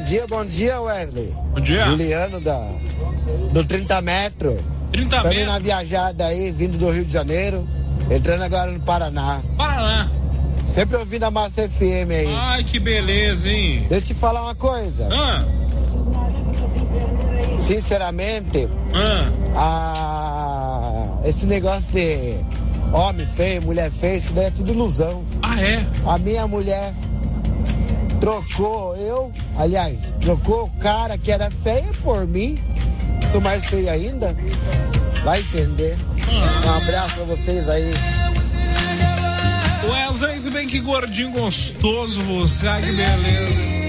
Bom dia, Wesley. Bom dia. Juliano do 30 metros. 30 Estamos metros. na viajada aí, vindo do Rio de Janeiro, entrando agora no Paraná. Sempre ouvindo a Massa FM aí. Ai, que beleza, hein? Deixa eu te falar uma coisa. Sinceramente, esse negócio de homem feio, mulher feia, isso daí é tudo ilusão. Ah, é? A minha mulher trocou o cara que era feio por mim. Sou mais feio ainda. Vai entender. Um abraço pra vocês aí. Wesley, tudo bem? Que gordinho gostoso você. Ai, que beleza.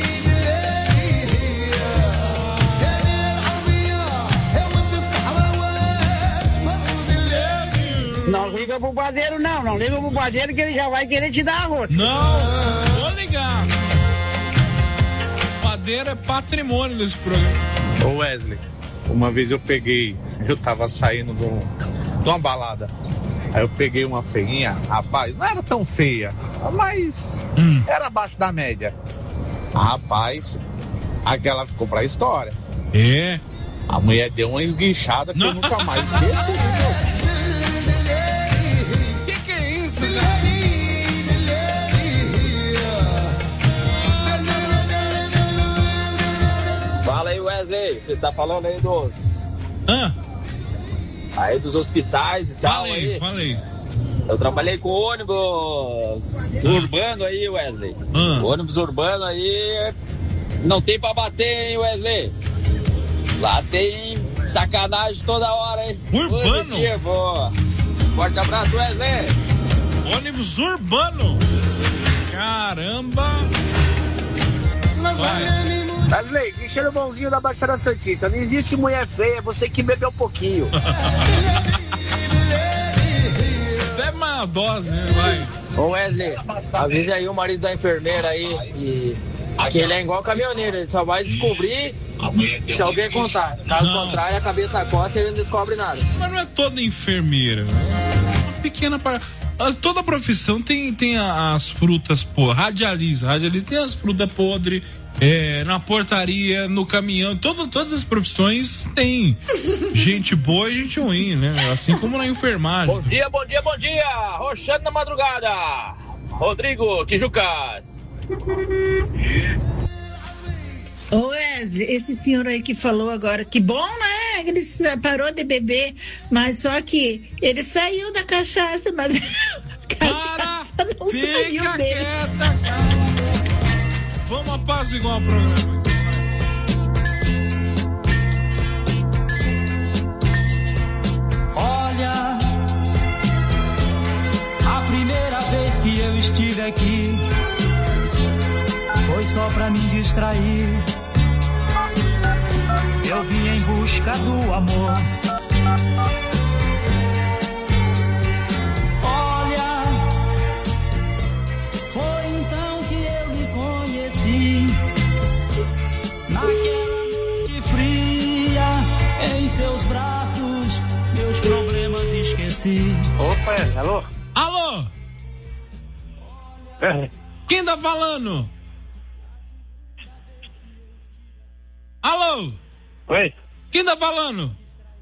Não liga pro padeiro, não liga pro padeiro que ele já vai querer te dar a rosca. Não, vou ligar. Padeiro é patrimônio desse programa. Ô Wesley, uma vez eu tava saindo de uma balada. Aí eu peguei uma feinha, rapaz, não era tão feia, mas era abaixo da média. Rapaz, aquela ficou pra história. É? A mulher deu uma esguichada que eu nunca mais esqueci. Que é isso, cara? Fala aí, Wesley, você tá falando aí dos... Aí dos hospitais e tal. Falei. Eu trabalhei com ônibus urbano aí, Wesley. Ônibus urbano aí não tem pra bater, hein, Wesley? Lá tem sacanagem toda hora, hein? Urbano? Positivo. Forte abraço, Wesley. Ônibus urbano? Caramba! Wesley, Cristiano Bonzinho da Baixada Santista. Não existe mulher feia, você que bebeu um pouquinho. Até uma dose, né? Vai. Ô Wesley, avisa aí o marido da enfermeira aí que ele é igual caminhoneiro, ele só vai descobrir se alguém contar. Caso contrário, a cabeça coça e ele não descobre nada. Mas não é toda enfermeira. Uma pequena parte. Toda profissão tem as frutas podres. Radialista tem as frutas podres. Na portaria, no caminhão, todas as profissões tem gente boa e gente ruim, né? Assim como na enfermagem. Bom dia! Roxando na madrugada. Rodrigo Tijucas. Ô Wesley, esse senhor aí que falou agora, que bom, né? Ele parou de beber, mas só que ele saiu da cachaça, mas a cachaça não saiu dele. Quieta, cara. Vamos apaziguar o programa. Olha, a primeira vez que eu estive aqui foi só pra me distrair. Eu vim em busca do amor. Olha, foi então que eu lhe conheci. Naquela noite fria, em seus braços, meus problemas esqueci. Opa, alô? Alô? Quem tá falando? Alô? Oi? Quem tá falando?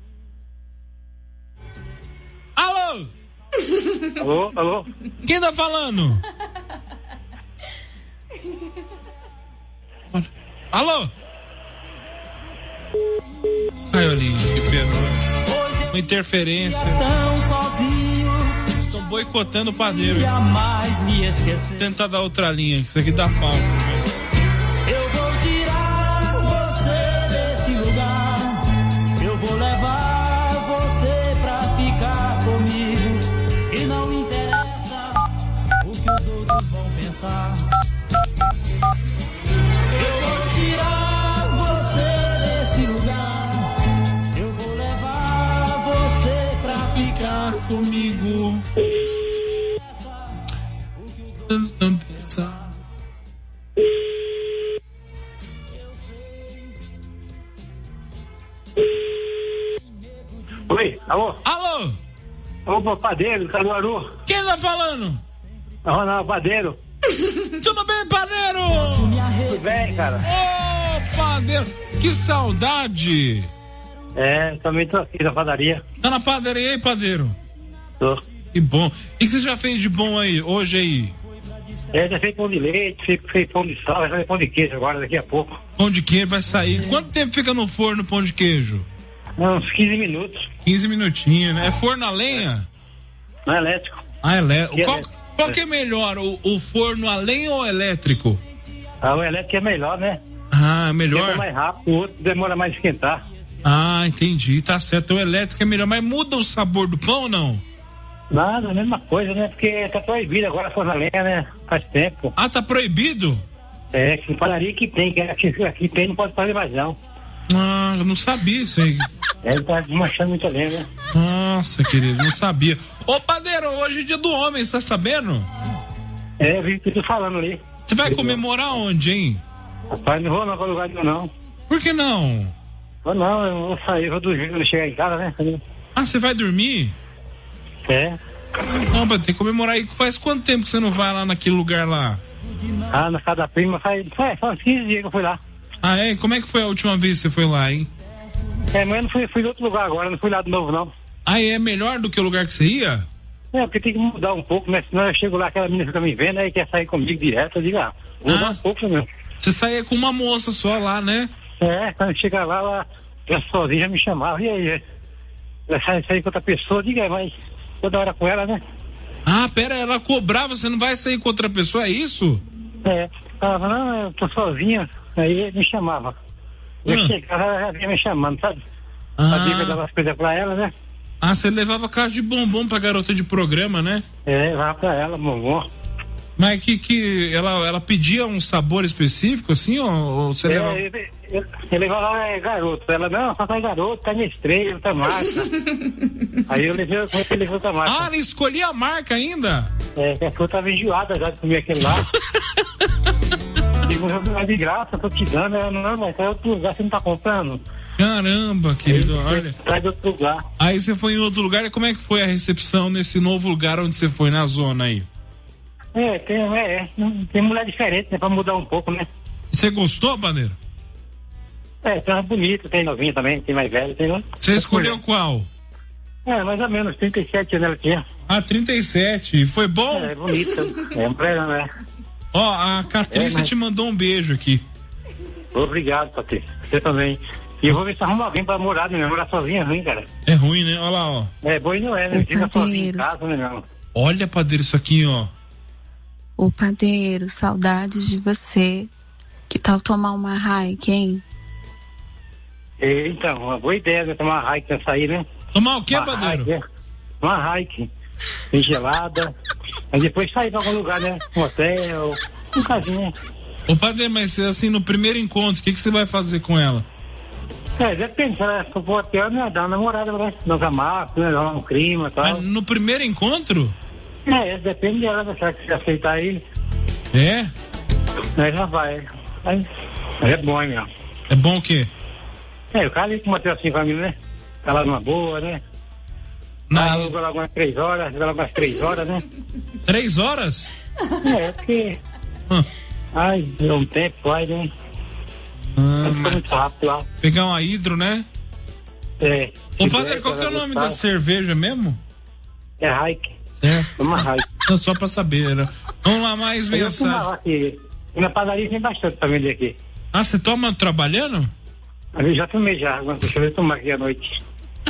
Alô? Alô? Quem tá falando? Alô? Ai, Olinho, que pena. Uma interferência. Estão boicotando o padeiro. Vou tentar dar outra linha, que isso aqui dá pau. Eu vou tirar você desse lugar. Eu vou levar você pra ficar comigo. E não interessa o que os outros vão pensar. Eu vou tirar você desse lugar. Eu vou levar você pra ficar comigo. Não pensar. Oi, alô? Alô? Opa, padeiro, Caruaru. Quem tá falando? Ronaldo, padeiro. Tudo bem, padeiro? Tudo bem, cara. Ô, padeiro, que saudade! Também tô aqui na padaria. Tá na padaria aí, padeiro? Tô. Que bom. O que você já fez de bom aí, hoje aí? Já fez pão de leite, fez pão de sal, vai fazer pão de queijo agora, daqui a pouco. Pão de queijo vai sair. Quanto tempo fica no forno pão de queijo? Uns 15 minutos. 15 minutinhos, né? É forno a lenha? Não é elétrico. Ah, elétrico. Qual que é melhor, o forno a lenha ou elétrico? O elétrico é melhor, né? Ah, melhor? É mais rápido, o outro demora mais a esquentar. Ah, entendi, tá certo. O elétrico é melhor, mas muda o sabor do pão ou não? Nada, a mesma coisa, né? Porque tá proibido agora forno a lenha, né? Faz tempo. Ah, tá proibido? Que padaria que tem, que aqui tem, não pode fazer mais não. Ah, eu não sabia isso aí. Ele tá desmanchando muito a lenha, né? Nossa, querido, não sabia. Ô, padeiro, hoje é dia do homem, você tá sabendo? Eu vi o que tu falando ali. Você vai comemorar onde, hein? Rapaz, não vou não pra lugar nenhum, não. Por que não? Eu vou sair, vou dormir quando chegar em casa, né? Ah, você vai dormir? Não, mas tem que comemorar aí. Faz quanto tempo que você não vai lá naquele lugar lá? Na casa da prima, faz 15 dias que eu fui lá. Ah, é? Como é que foi a última vez que você foi lá, hein? Mas eu não fui em outro lugar agora, não fui lá de novo, não. Ah, é melhor do que o lugar que você ia? Porque tem que mudar um pouco, né? Senão eu chego lá, aquela menina fica me vendo, aí quer sair comigo direto, eu digo, mudar um pouco, meu. Você saía com uma moça só lá, né? Quando chegar lá, ela sozinha já me chamava, e aí? Ela sair com outra pessoa, diga, mas toda hora com ela, né? Ah, pera, ela cobrava, você não vai sair com outra pessoa, é isso? Ela falava, não, eu tô sozinha, aí me chamava. Eu chegava, ela já vinha me chamando, sabe? Sabia que eu dava as coisas pra ela, né? Ah, você levava caixa de bombom pra garota de programa, né? Levava pra ela, bombom. Mas que ela pedia um sabor específico, assim, ou você levava... Eu levava lá, garoto. Ela, não, só sai garoto, tá minha estrela, tá marca. Aí eu levei outra marca. Ah, ela escolhia a marca ainda? Porque eu tava enjoada já de comer aquele lá. Digo, é de graça, tô te dando. Ela, não, mas é outro lugar, você não tá comprando? Caramba, querido, olha. Traz de outro lugar. Aí você foi em outro lugar, e como é que foi a recepção nesse novo lugar onde você foi, na zona aí? Tem mulher diferente, né, pra mudar um pouco, né? Você gostou, padeiro? Tem uma bonita, tem novinha também, tem mais velha, tem... Você escolheu qual? Mais ou menos, 37 anos ela tinha. Ah, 37, foi bom? Bonita, mulher, né? Ó, a Catrícia te mandou um beijo aqui. Obrigado, Patrícia, você também. E eu vou ver se arruma alguém pra morar, né? Morar sozinha é ruim, cara. É ruim, né? Olha lá, ó. Bom não é, né? Fica sozinho em casa, né, não? Olha, padeiro, isso aqui, ó. Ô, padeiro, saudades de você. Que tal tomar uma Hike, hein? Então, uma boa ideia, né? Tomar uma Hike nessa aí, né? Tomar o quê, padeiro? Uma Hike. Bem gelada. Aí depois sair pra algum lugar, né? Um hotel, um casinho. Ô, padeiro, mas assim, no primeiro encontro, o que você vai fazer com ela? Depende, se ela for pro hotel, né? Dá uma namorada, né? Nos amados, né? Dá um clima e tal. Mas no primeiro encontro? Depende dela, né? Se você aceitar aí. Aí já vai. Aí é bom, hein, meu? É bom o quê? O cara ali com uma assim família, né? Tá lá numa boa, né? Alugou lá umas 3 horas, vai lá umas 3 horas, né? 3 horas? Porque... Ai, deu um tempo, vai, né? Ficou muito rápido lá. Pegar uma hidro, né? Ô, padeiro, qual que é o nome da cerveja mesmo? É Hike. Certo. Uma Hike. Só pra saber, né? Vamos lá, mais mensagem. E na padaria tem bastante pra vender aqui. Ah, você toma trabalhando? Eu já tomei já, agora deixa eu tomar aqui à noite.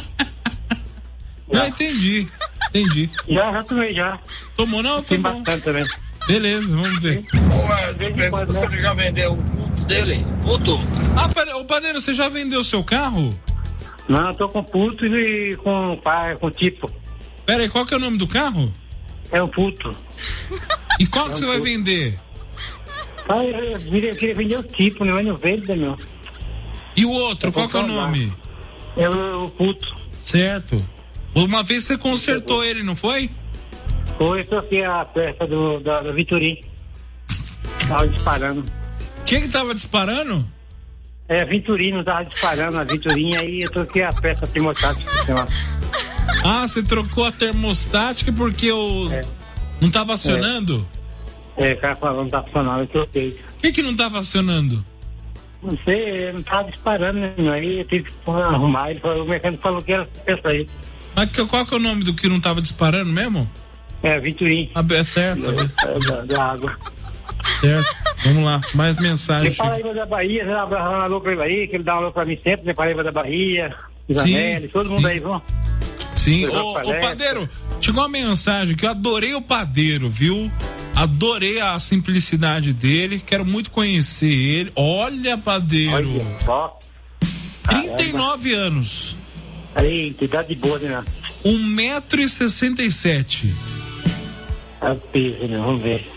Não, entendi. Já tomei já. Tomou não? Tem bastante também. Beleza, vamos ver. Você já vendeu o puto dele? Puto? Ô, padeiro, você já vendeu o seu carro? Não, eu tô com puto e com tipo. Pera aí, qual que é o nome do carro? É um puto. E qual que você vai vender? Eu queria vender o tipo, né? Mas não vende, meu. E o outro, qual que é o nome? É o puto. Certo. Uma vez você consertou ele, não foi? Foi, eu troquei a peça da Vitorim. Tava disparando. Quem que tava disparando? A Vitorim, não tava disparando a Vitorim, aí eu troquei a peça termostática. Ah, você trocou a termostática porque não tava acionando? O cara falou não tá funcionando, eu troquei. O que não tava acionando? Não sei, ele não tava disparando, né? Aí eu tive que arrumar. O mecânico falou que era essa aí. Mas qual que é o nome do que não tava disparando mesmo? É, Viturim. É certo. Da água. Certo. Vamos lá, mais mensagem. Tem Paraíba da Bahia, você dá um alô pra ele aí, que ele dá um alô pra mim sempre, tem Paraíba da Bahia, Isabelle, todo mundo aí, vão. Sim, ô Padeiro, chegou uma mensagem que eu adorei o Padeiro, viu? Adorei a simplicidade dele, quero muito conhecer ele. Olha, Padeiro. Olha só. 39 anos. Aí, que idade boa, né? 1,67 m. É o peso, né? Vamos ver.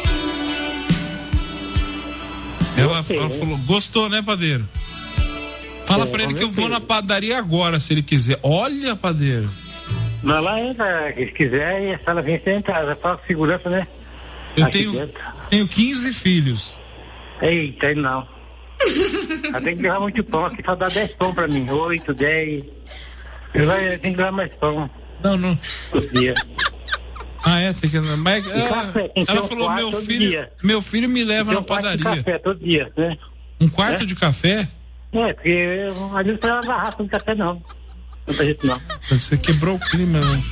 Ela falou, gostou, né, Padeiro? Fala pra ele que eu vou na padaria agora, se ele quiser. Olha, Padeiro. Mas lá entra, se quiser, e a sala vem sentar, já fala segurança, né? Eu tenho 15 filhos. Eita, não. Tem que levar muito pão, aqui só dá 10 pão pra mim, 8, 10. Tem que levar mais pão. Não. Todo dia. Tem que... Mas, ela falou, meu filho me leva na padaria. Um quarto de café todo dia, né? Um quarto de café? Porque a gente não vai raça de café, não. Não tem jeito, não. Você quebrou o clima, né?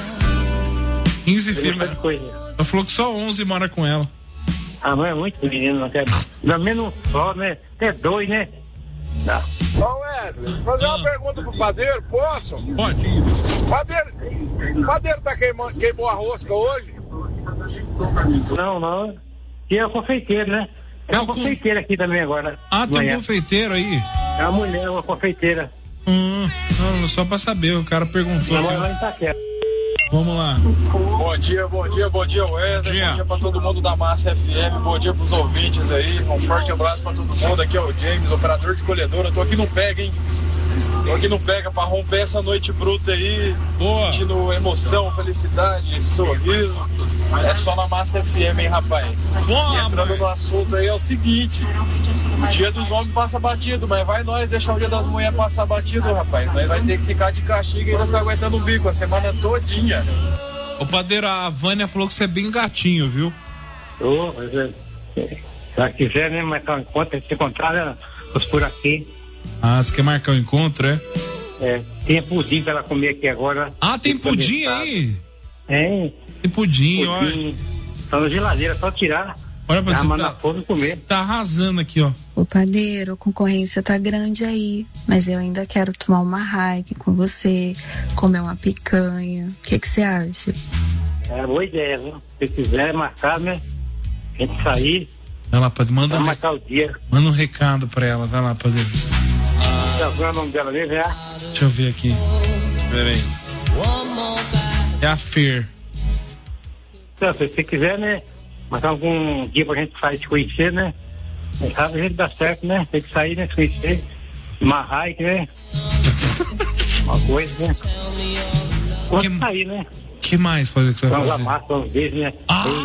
15 filhos. Ela falou que só 11 mora com ela. Não é muito menino, não quer. Pelo menos só, né? Até 2, né? Não. Ô Wesley, fazer uma pergunta pro Padeiro, posso? Pode. Padeiro queimou a rosca hoje? Não. E é o confeiteiro, né? É uma confeiteira aqui também agora. Tem um confeiteiro aí? É uma mulher, uma confeiteira. Não, só pra saber, o cara perguntou. Ela lá em Itaquera. Vamos lá. Bom dia, Wesley. Bom dia pra todo mundo da Massa FM. Bom dia pros ouvintes aí. Um forte abraço pra todo mundo. Aqui é o James, operador de colhedora. Tô aqui no Pega, hein? Tô aqui no Pega pra romper essa noite bruta aí. Boa. Sentindo emoção, felicidade, sorriso. É só na Massa FM, hein, rapaz? Boa, e entrando no assunto aí é o seguinte: o dia dos homens passa batido, mas vai nós deixar o dia das mulheres passar batido, rapaz. Nós vai ter que ficar de castigo e ainda ficar aguentando o bico a semana todinha. Ô, Padeiro, a Vânia falou que você é bem gatinho, viu? Mas se quiser, né, marcar um encontro, se encontrar, né, por aqui. Você quer marcar um encontro, é? Tem pudim pra ela comer aqui agora. Tem pudim aí? Tem pudim, olha. Só na geladeira, só tirar. Olha pra você, comer. Tá arrasando aqui, ó. Ô Padeiro, a concorrência tá grande aí, mas eu ainda quero tomar uma hike com você, comer uma picanha. O que você acha? Boa ideia, viu? Se quiser marcar, né? A gente sair. Vai lá, Padeiro, manda marcar o dia. Manda um recado pra ela, vai lá, Padeiro. Já viu o nome dela mesmo, é? Deixa eu ver aqui. Pera aí. É a Fer. Então, se você quiser, né? Marcar algum dia pra gente sair de conhecer, né? Sabe, a gente dá certo, né? Tem que sair, né? Se conhecer. Uma hike, né? Uma coisa, né? Pode sair, né? Que mais, Padeiro, que você vai fazer? Vamos amar, vamos ver, né?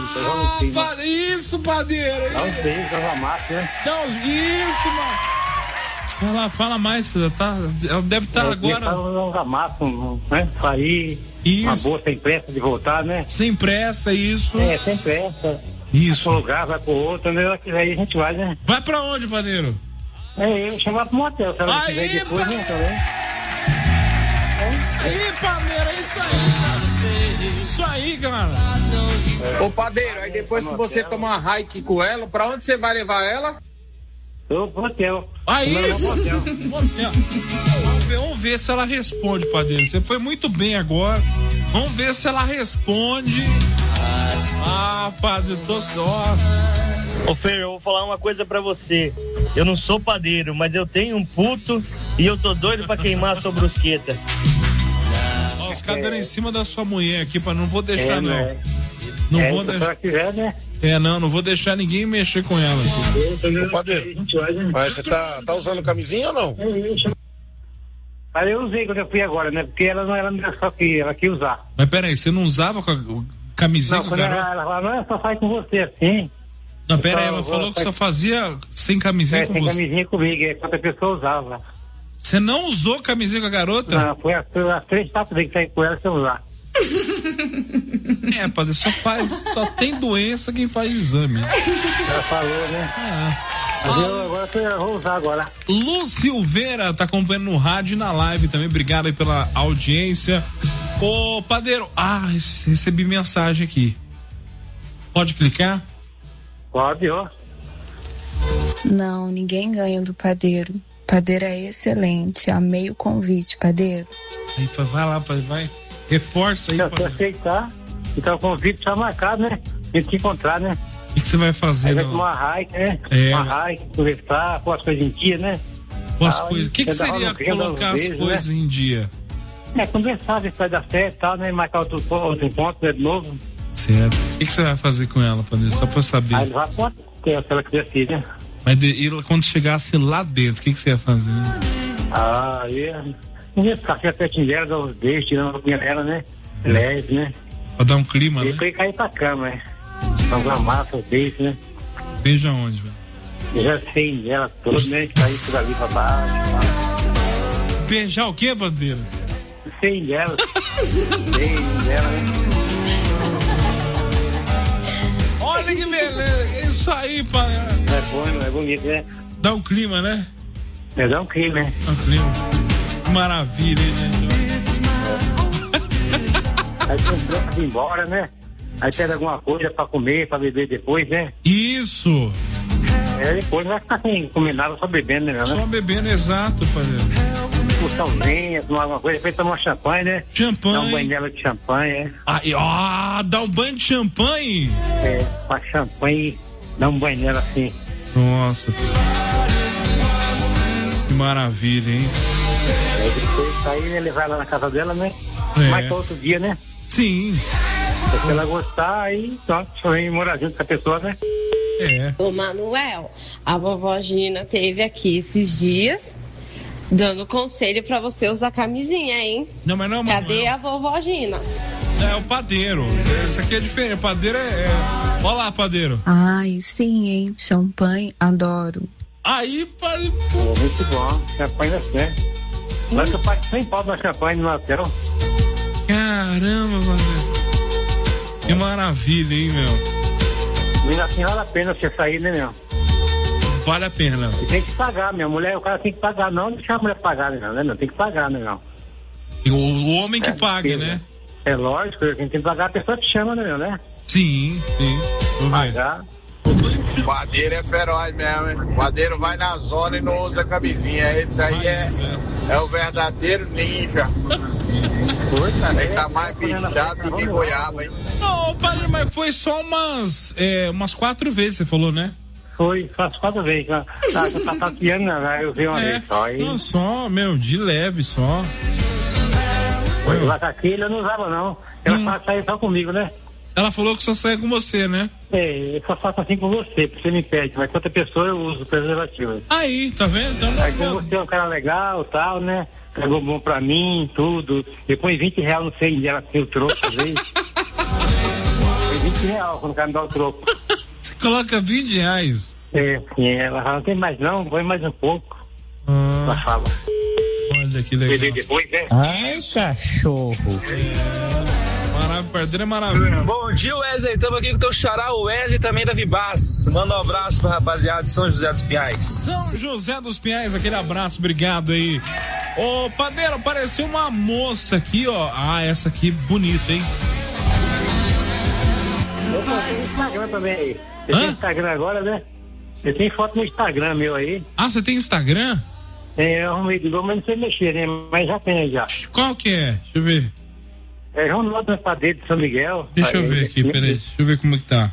Isso, Padeiro! Vamos ver, vamos amar, né? Isso, mano! Vai lá, fala mais, Pedro. Ela deve estar agora. Vamos amar, né? Sair. Isso. Uma boa, sem pressa de voltar, né? Sem pressa, isso. Sem pressa. Isso. Vai pro lugar, vai pro outro, né? Aí a gente vai, né? Vai pra onde, Padeiro? Eu chamar pro motel, se ela quiser depois, né? Também. Aí, Padeiro, é isso aí, cara. Isso aí, cara. Ô, Padeiro, aí depois que você tomar uma hike com ela, pra onde você vai levar ela? Pro motel. Aí! Motel. Vamos ver se ela responde, Padeiro. Você foi muito bem agora. Vamos ver se ela responde. Padeiro, nossa. Ô, Fer, eu vou falar uma coisa pra você. Eu não sou padeiro, mas eu tenho um puto e eu tô doido pra queimar a sua brusqueta. Os caras dando em cima da sua mulher aqui, não vou deixar, não. Não vou deixar. Quiser, né? Não vou deixar ninguém mexer com ela aqui. Ô, Padeiro, mas você tá usando camisinha ou não? Eu usei quando eu fui agora, né? Porque ela não era só que ela queria usar. Mas peraí, você não usava camisinha com o garoto? Ela não, só sai com você assim. Não, peraí, ela falou que só fazia sem camisinha com você. Sem camisinha comigo, enquanto a pessoa usava. Você não usou camisinha com a garota? Não, foi as 3 tapas que saí com ela sem usar. Padre, só tem doença quem faz exame. Ela falou, né? Eu agora vou usar agora. Lu Silveira tá acompanhando no rádio e na live também. Obrigado aí pela audiência. Ô, padeiro. Recebi mensagem aqui. Pode clicar? Pode, ó. Não, ninguém ganha do padeiro. Padeiro é excelente. Amei o convite, padeiro. Aí, vai lá, vai. Reforça aí, padeiro. Se aceitar, então o convite tá marcado, né? Tem que encontrar, né? O que você vai fazer? Vai tomar uma hike, né? Uma hike, conversar, pôr as coisas em dia, né? O que seria colocar as coisas em dia? Conversar, ver se vai dar certo e tal, né? Marcar outro encontro, né? De novo. Certo. O que você vai fazer com ela, padeiro? Só pra eu saber. Aí ele vai se ela quiser assim, né? Mas quando chegasse lá dentro, o que você ia fazer? Eu ia ficar pertinho dela, dar uns beijos, tirando a roupinha dela, né? Leve, né? Pra dar um clima, né? E depois cair pra cama, né? Fazer uma massa, beijo, né? Beijo aonde, velho? Eu já sei dela toda, né? Cair tudo ali pra baixo. Beijar o quê, bandeira? Sei dela. Sei dela, né? Olha que beleza. Isso aí, pai. É bom, é bonito, né? Dá um clima, né? Dá um clima, né? Dá um clima. Que maravilha, hein, gente? Aí tem que ir embora, né? Aí pede alguma coisa pra comer, pra beber depois, né? Isso! Depois não vai ficar sem comer nada, só bebendo, né? Só bebendo, exato, padre. Puxãozinha, tomar alguma coisa, depois tomar champanhe, né? Champanhe. Dá um banho nela de champanhe, dá um banho de champanhe? Com a champanhe, dá um banho nela assim. Nossa. Que maravilha, hein? Aí depois sair, né? Levar ela na casa dela, né? Mais para outro dia, né? Sim. Se ela gostar, aí pronto, só vem morar junto com a pessoa, né? Ô Manuel, a vovó Gina teve aqui esses dias dando conselho pra você usar camisinha, hein? Não, mas não, cadê a vovó Gina? É o padeiro. Isso aqui é diferente. O padeiro Olha lá, padeiro. Ai, sim, hein? Champanhe, adoro. Aí, padeiro. Muito bom. Champanhe é certo. Mas eu pago 100 pau na champanhe no hotel. Caramba, padeiro. Que maravilha, hein, meu? Ainda assim vale a pena você sair, né, meu? Vale a pena. E tem que pagar, minha mulher, o cara tem que pagar, não deixar a mulher pagar, né, não? Tem que pagar, né, não? O homem que paga, né? É lógico, quem tem que pagar a pessoa que chama, né, meu, né? Sim. Vou pagar. O padeiro é feroz mesmo, hein? O padeiro vai na zona e não usa camisinha. Esse aí é o verdadeiro ninja. Esse aí tá mais bichado do que goiaba, hein? Não, padre, mas foi só umas 4 vezes, você falou, né? Foi, faz 4 vezes. Tá tateando, né? Eu vi uma vez só. Aí... Não, só, de leve, só. Lá com aquele eu não usava, não. Ela saiu só comigo, né? Ela falou que só sai com você, né? Eu só faço assim com você me pede, mas com outra pessoa eu uso preservativo. Aí, tá vendo? Então, aí como você é um cara legal e tal, né? Pegou bom pra mim, tudo. Depois R$20 no feio dela, assim, o troco, às vezes. Foi R$20 quando o cara me dá o troco. Você coloca R$20? Ela fala, não tem mais não, põe mais um pouco. Ela fala. Olha que legal. Depois, né? Ai, cachorro. Padeiro é maravilha. Bom dia, Wesley. Estamos aqui com o teu xará, o Wesley, também da Vibas. Manda um abraço pra rapaziada de São José dos Pinhais. São José dos Pinhais, aquele abraço, obrigado aí. Ô, padeiro, apareceu uma moça aqui, ó. Essa aqui bonita, hein? Eu tenho Instagram também aí. Você tem Instagram agora, né? Você tem foto no Instagram meu aí. Você tem Instagram? Eu arrumei de novo, mas não sei mexer, né? Mas já tem já. Qual que é? Deixa eu ver. É Ronaldo Padeiro de São Miguel. Deixa eu ver aqui, peraí. Deixa eu ver como é que tá.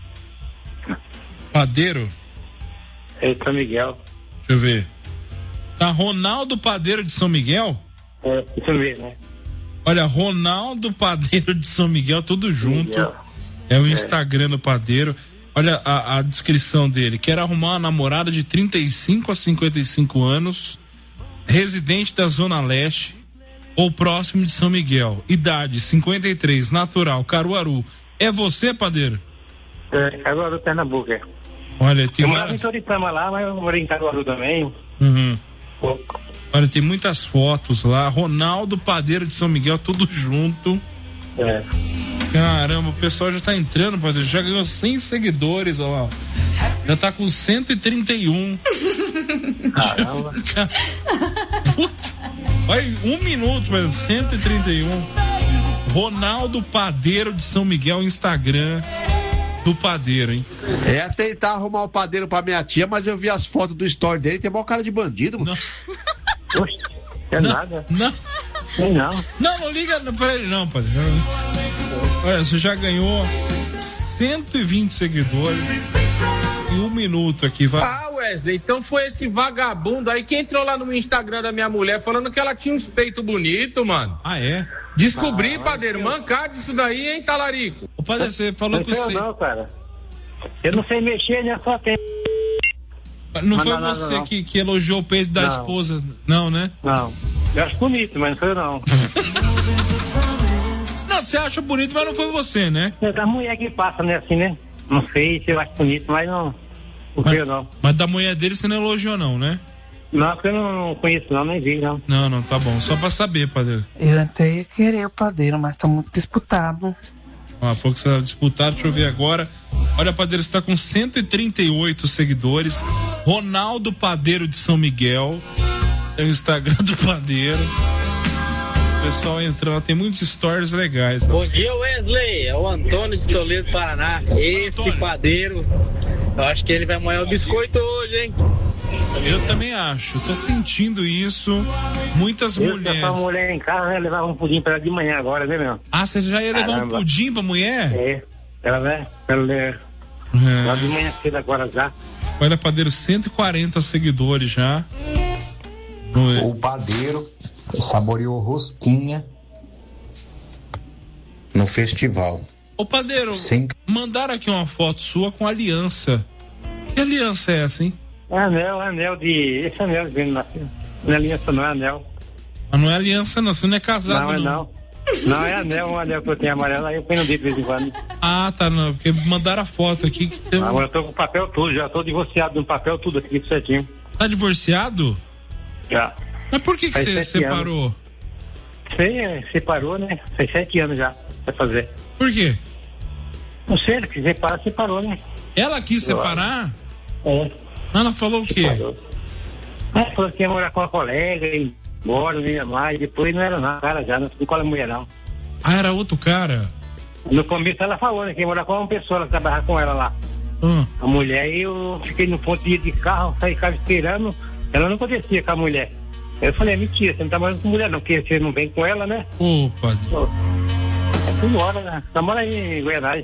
Padeiro? É São Miguel. Deixa eu ver. Tá Ronaldo Padeiro de São Miguel? Isso mesmo, né? Olha, Ronaldo Padeiro de São Miguel, tudo junto. É o Instagram do Padeiro. Olha a descrição dele. Quer arrumar uma namorada de 35 a 55 anos, residente da Zona Leste ou próximo de São Miguel. Idade 53, natural, Caruaru. É você, Padeiro? Caruaru, Pernambuco. Olha, tem eu morava em Toritama lá, mas eu morei em Caruaru também. Olha, tem muitas fotos lá. Ronaldo Padeiro de São Miguel, tudo junto. Caramba, o pessoal já tá entrando, Padeiro. Já ganhou 100 seguidores, ó. Já tá com 131. Caramba. Putz, olha, 1 minuto, mas 131. Ronaldo Padeiro de São Miguel, Instagram do Padeiro, hein? É tentar arrumar o padeiro pra minha tia, mas eu vi as fotos do story dele, tem maior cara de bandido, mano. Oxe, é nada. Não. Não. Não liga pra ele não, Padeiro. Olha, você já ganhou 120 seguidores em 1 minuto aqui, vai. Ah, Wesley, então foi esse vagabundo aí que entrou lá no Instagram da minha mulher falando que ela tinha uns peitos bonitos, mano. Ah, é? Descobri, Padeiro, mancado isso daí, hein, talarico? Ô, Padeiro, você falou que você... Não, cara. Eu não sei mexer, né? Só tem... Não foi você que elogiou o peito da esposa, não, né? Não. Eu acho bonito, mas não foi eu, não. Não, você acha bonito, mas não foi você, né? É da mulher que passa, né, assim, né? Não sei se eu acho bonito, mas não foi eu, não. Mas da mulher dele você não elogiou, não, né? Não, porque eu não conheço, não, nem vi, não. Não, tá bom. Só pra saber, Padeiro. Eu até ia querer o Padeiro, mas tá muito disputado. Ó, falou que você tá disputado, deixa eu ver agora. Olha, Padeiro, você tá com 138 seguidores. Ronaldo Padeiro de São Miguel. É o Instagram do Padeiro. O pessoal entrando, tem muitos stories legais. Bom dia, Wesley. É o Antônio de Toledo, Paraná. Esse Padeiro, eu acho que ele vai moer o biscoito hoje, hein? Eu também acho, tô sentindo isso. Muitas mulheres. Se a mulher em casa, né, levava um pudim pra ela de manhã agora, né, meu? Ah, você já ia levar um pudim pra mulher? É, ela lá de manhã cedo agora já. Olha, Padeiro, 140 seguidores já. O Padeiro saboreou rosquinha no festival. Ô, Padeiro, mandaram aqui uma foto sua com aliança. Que aliança é essa, hein? Anel de... Esse anel vendo na... Não é aliança, não é anel. Mas não é aliança, não. Você não é casado, não. Não, é anel, um anel que eu tenho amarelo, aí eu ponho no dedo de vez em quando. Ah, tá, não, porque mandaram a foto aqui que tem... Agora eu tô com o papel tudo, já tô divorciado no papel tudo aqui, certinho. Tá divorciado? Já. Mas por que você separou? Você separou, né? Faz 7 anos já, vai fazer. Por quê? Não sei, ele quis separar, separou, né? Ela quis separar? É. Ela falou o quê? Ela falou que ia morar com uma colega e embora, não ia mais, depois não era nada, cara, já, não sei qual é a mulher, não. Ah, era outro cara? No começo ela falou, né, que ia morar com uma pessoa, ela trabalhava com ela lá. A mulher, e eu fiquei no ponto de ir de carro, saí de casa esperando, ela não acontecia com a mulher. Eu falei, é mentira, você não tá morando com mulher não, porque você não vem com ela, né? Opa. É tudo hora, né? Tá morando aí em Goiás.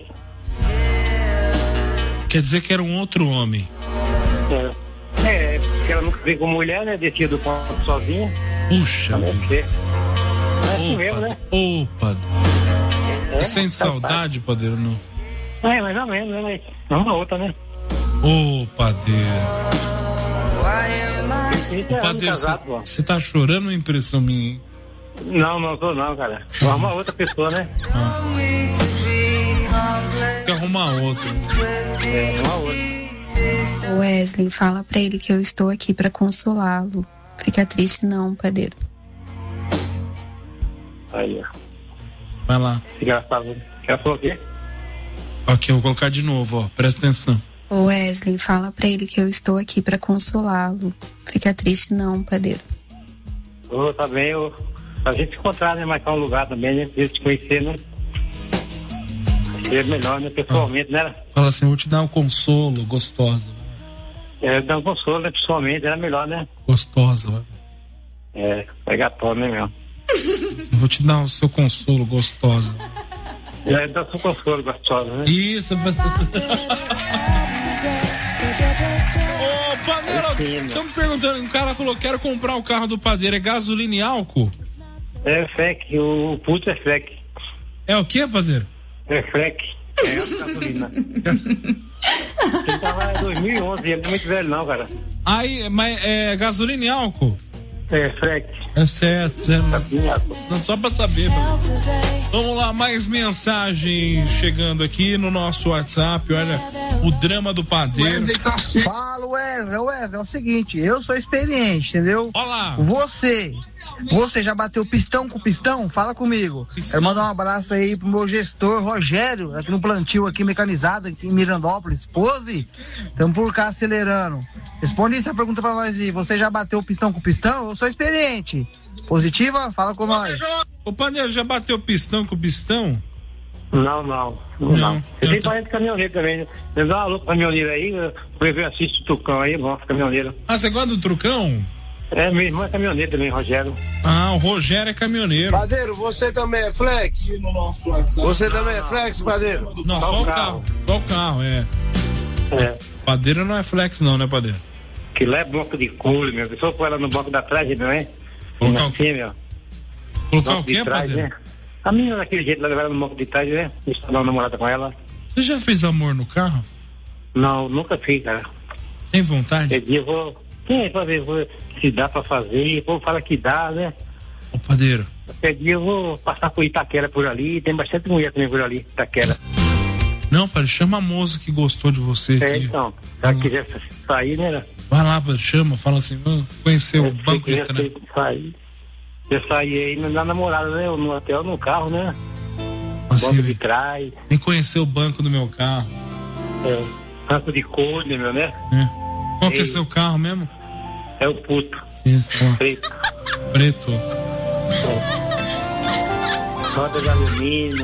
Quer dizer que era um outro homem? Porque ela nunca veio com mulher, né? Descia do ponto sozinha. Puxa vida. É assim mesmo, né? Opa. Você sente saudade, Padeiro, não? É, mais ou menos, né? Mas uma outra, né? Ô, Padeiro. Ô, Padeiro, você tá chorando ou é impressão minha, hein? Não tô não, cara. Vou arrumar outra pessoa, né? Tem que arrumar outra. Arrumar outra. Wesley, fala pra ele que eu estou aqui pra consolá-lo. Fica triste não, Padeiro. Aí, ó. Vai lá. Engraçado. Quer falar o quê? Ok, eu vou colocar de novo, ó. Presta atenção. Wesley, fala pra ele que eu estou aqui pra consolá-lo. Fica triste não, Padeiro. Tá bem, a gente se encontrar, né? Marcar um lugar também, né? Pra te conhecer, né? É melhor, né? Pessoalmente, né? Fala assim, vou te dar um consolo, gostosa. Dar um consolo, né? Pessoalmente, era melhor, né? Gostosa, vai. Pegatório, né, meu? Vou te dar o seu consolo, gostosa. Dá o seu consolo, gostosa, né? Isso. Ô, Padeiro, estão me perguntando, um cara falou, quero comprar o carro do Padeiro, é gasolina e álcool? É FEC, o puto é FEC. É o que, Padeiro? É FEC, é gasolina. Ele tava em 2011, ele não é muito velho não, cara. Aí, mas é gasolina e álcool? É FEC. É certo. Não, só pra saber, Padeiro. Vamos lá, mais mensagem chegando aqui no nosso WhatsApp. Olha, o drama do Padeiro. Fala, Wesley, é o seguinte, eu sou experiente, entendeu? Olá. Você já bateu pistão com pistão? Fala comigo. Quero mandar um abraço aí pro meu gestor Rogério, aqui no plantio aqui mecanizado, aqui em Mirandópolis. Pose, estamos por cá acelerando. Responde essa pergunta pra nós aí. Você já bateu pistão com pistão? Eu sou experiente. Positiva? Fala com nós. Ô, Padeiro, já bateu pistão com pistão? Não. Eu tenho parente caminhoneiro também, né? Eu dou uma louca caminhoneiro aí, eu assisto o Trucão aí, bom, caminhoneiro. Ah, você gosta do Trucão? É, meu irmão é caminhoneiro também, Rogério. Ah, o Rogério é caminhoneiro. Padeiro, você também é flex? Você também é flex, Padeiro? Não, só o carro. Só o carro, é. Padeiro não é flex não, né, Padeiro? Que lá é banco de couro, meu. Eu só pôr ela no banco da trás, não é? Colocar assim, meu. Colocar o quê, Padeiro? Né? A menina daquele jeito, ela levar no banco de trás, né? Estou dando uma namorada com ela. Você já fez amor no carro? Não, nunca fiz, cara. Tem vontade? Esse dia eu vou... Quem vai ver se dá pra fazer? O povo fala que dá, né? Ô, Padeiro. Qualquer dia eu vou passar por Itaquera por ali. Tem bastante mulher também por ali, Itaquera. Não, Padeiro, chama a moça que gostou de você aqui. Então. Se ela quiser sair, né? Vai lá, Padeiro, chama, fala assim, vamos conhecer o banco de trás. Eu saí aí na namorada, né? No hotel, no carro, né? Assim, banco de trás. Vem conhecer o banco do meu carro. Banco de cor, né? Qual que é seu carro mesmo? É o puto. Sim, Preto. Preto. Roda de alumínio.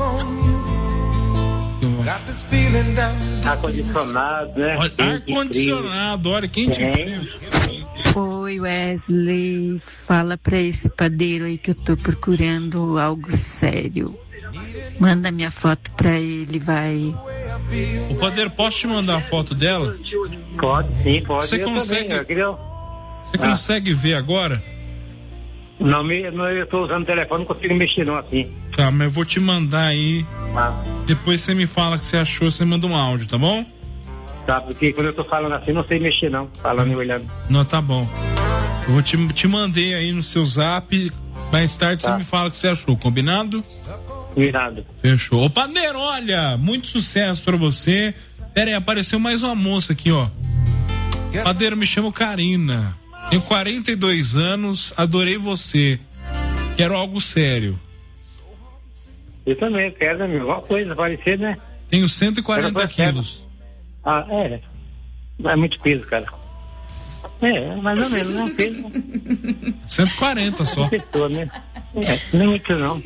Ar-condicionado, né? Ar-condicionado, olha, quente e frio. Oi, Wesley. Fala pra esse padeiro aí que eu tô procurando algo sério. Manda minha foto pra ele, vai. O Padeiro, posso te mandar a foto dela? Pode, sim, pode. Você consegue, você consegue ver agora? Não, eu tô usando o telefone, não consigo mexer não assim. Tá, mas eu vou te mandar aí. Depois você me fala o que você achou, você manda um áudio, tá bom? Tá, porque quando eu tô falando assim, não sei mexer não, falando e olhando. Não, tá bom. Eu vou te mandei aí no seu zap, mais tarde você me fala o que você achou, combinado? Combinado. Fechou. Ô, Padeiro, olha, muito sucesso pra você. Pera aí, apareceu mais uma moça aqui, ó. Padeiro, me chamo Karina. Tenho 42 anos, adorei você. Quero algo sério. Eu também quero, né, alguma coisa parecida, né? Tenho 140 quilos. Ah, é. Não é muito peso, cara. É, mais ou menos, né? Peso. 140 só. Pessoa, né? Não é muito não.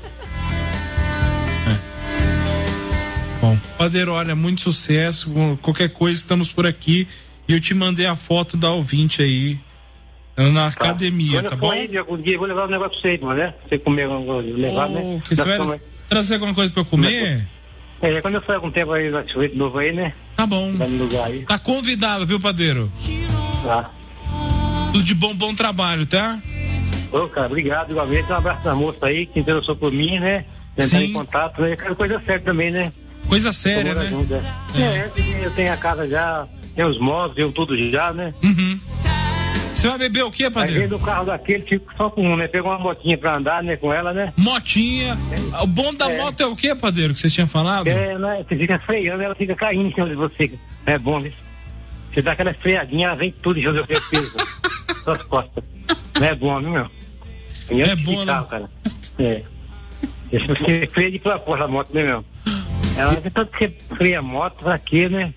Bom, Padeiro, olha, muito sucesso. Qualquer coisa, estamos por aqui. E eu te mandei a foto da ouvinte aí na academia, tá bom? Aí, algum dia eu vou levar um negócio pra você, mano, né? Você comer, levar, né? Você vai trazer alguma coisa pra eu comer? Quando eu for algum tempo aí, de novo aí, né? Tá bom. Lugar aí. Tá convidado, viu, Padeiro? Tá. Tudo de bom, bom trabalho, tá? Ô, cara, obrigado, igualmente. Um abraço da moça aí, que interessou por mim, né? Entrar em contato, né? Eu quero coisa séria também, né? Coisa séria, né? Eu tenho a casa já, tenho os móveis, tenho tudo já, né? Uhum. Você vai beber o quê, Padeiro? Aí vem do carro daquele, fico só com um, né? Pegou uma motinha pra andar, né? Com ela, né? Motinha. O bom da moto é o quê, Padeiro, que você tinha falado? Né? Você fica freando, ela fica caindo em cima de você. É bom, né? Você dá aquela freadinha, ela vem tudo de onde você peso. Suas costas. Não é bom, não, meu? É bom, né? Cara. Você freia de propósito a moto, né, meu? Ela tem tanto que você freia a moto, pra quê, né?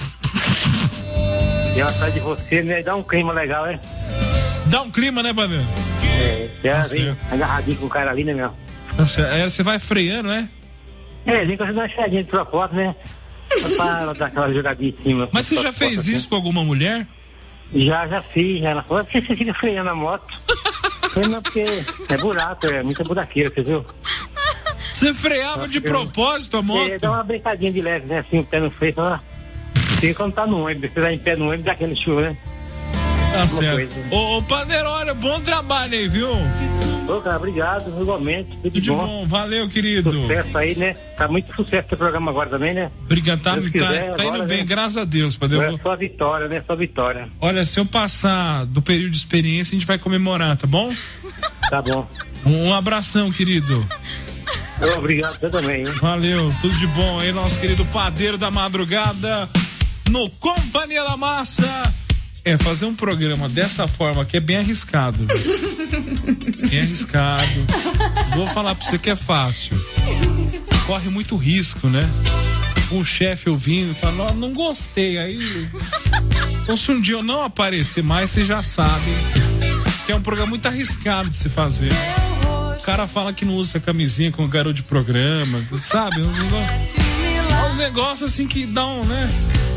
E ela sai de você, né? Dá um clima legal, né? Dá um clima, né, Padeiro? Ela vem agarradinho com o cara ali, né, meu? Você vai freando, né? Vem com uma freadinha de propósito, né? Pra dar aquela jogadinha em cima. Mas você já fez isso com alguma mulher? Já fiz. Ela falou, por que você fica freando a moto? Não, porque é buraco, é muita buraqueira, você viu? Você freava de propósito a moto? Dá uma brincadinha de leve, né? Assim, o pé no freio, ó. Você quando tá no ônibus, você tá em pé no ônibus, dá aquele chuva, né? Tá certo. Ô, Padeiro, olha, bom trabalho aí, viu? Ô, cara, obrigado, igualmente. Tudo de bom. Valeu, querido. Sucesso aí, né? Tá muito sucesso o programa agora também, né? Obrigado, tá indo bem, né? Graças a Deus, Padeiro. É só vitória, né? Só vitória. Olha, se eu passar do período de experiência, a gente vai comemorar, tá bom? Tá bom. Um abração, querido. Obrigado, você também, hein? Valeu, tudo de bom aí, nosso querido Padeiro da Madrugada. no Companhia da Massa. Fazer um programa dessa forma que é bem arriscado. Bem arriscado. Vou falar pra você que é fácil. Corre muito risco, né? Um chefe ouvindo, fala, não gostei. Aí, então, se um dia eu não aparecer mais, você já sabe que é um programa muito arriscado de se fazer. O cara fala que não usa camisinha com garoto de programa, sabe? Uns negócios assim que dão, né?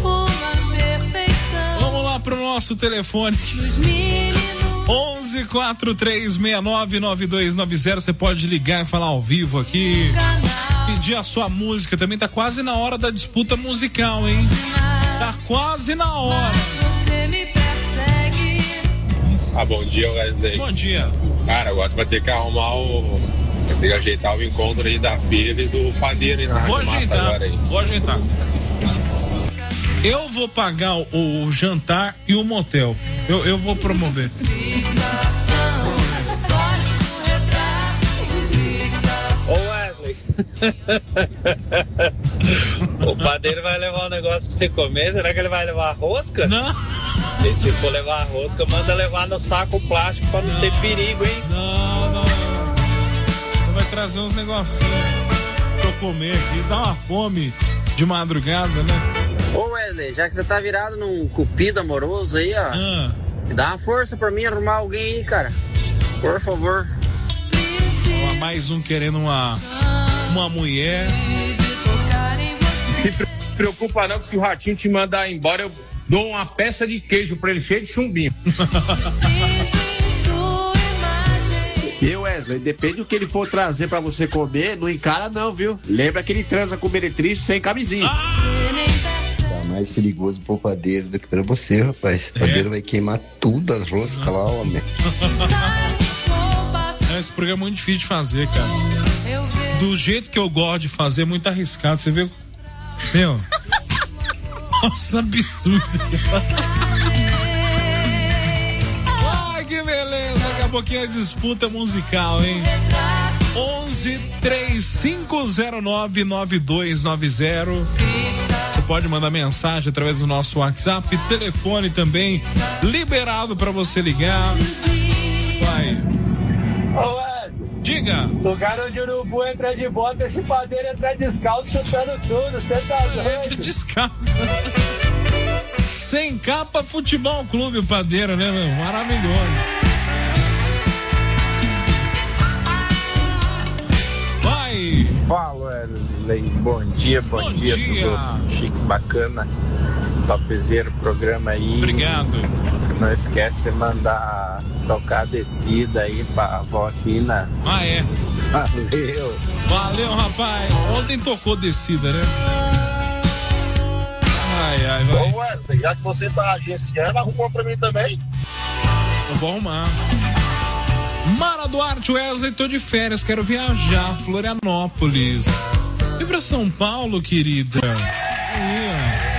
Vamos lá pro nosso telefone. 11-4369-9290. Você pode ligar e falar ao vivo aqui. Pedir a sua música. Também tá quase na hora da disputa musical, hein? Tá quase na hora. Bom dia, Wesley. Bom dia. Cara, agora vai ter que arrumar vai ter que ajeitar o encontro aí da filha e do padeiro aí na Rádio Massa agora aí. Vou ajeitar. Eu vou pagar o jantar e o motel. Eu vou promover. Ô Wesley, o padeiro vai levar um negócio pra você comer. Será que ele vai levar rosca? Não. E se for levar rosca, manda levar no saco plástico pra não ter perigo, hein? Não. Vai trazer uns negocinhos pra eu comer aqui. Dá uma fome de madrugada, né? Ô Wesley, já que você tá virado num cupido amoroso aí, ó, dá uma força pra mim arrumar alguém aí, cara. Por favor. Mais um querendo uma mulher. Se preocupa não, que se o Ratinho te mandar embora, eu dou uma peça de queijo pra ele cheio de chumbinho. E Wesley, depende do que ele for trazer pra você comer, não encara não, viu? Lembra que ele transa com meretriz sem camisinha. Tá mais perigoso pro padeiro do que pra você, rapaz. O padeiro vai queimar tudo as roscas lá, homem. Esse programa é muito difícil de fazer, cara. Do jeito que eu gosto de fazer, é muito arriscado. Você vê... Meu... Nossa, absurdo. Ai, que beleza. Daqui a pouquinho a disputa musical, hein? 11-3509-9290. Você pode mandar mensagem através do nosso WhatsApp. Telefone também liberado pra você ligar. Vai. Ô Wesley, diga. Lugar onde o urubu entra de bota, esse padeiro entra descalço chutando tudo. Você tá doido? Entra descalço. Sem capa, Futebol Clube, o padeiro, né, meu? Maravilhoso. Vai. Fala, Wesley. Bom dia. Tudo chique, bacana. Topzera o programa aí. Obrigado. Não esquece de mandar tocar a descida aí pra avó China. É. Valeu, rapaz. Ontem tocou descida, né? Vai. Ô Wesley, já que você tá agenciando, arrumou pra mim também? Eu vou arrumar. Mara Duarte, Wesley, tô de férias, quero viajar, Florianópolis. E pra São Paulo, querida? Aí, ó.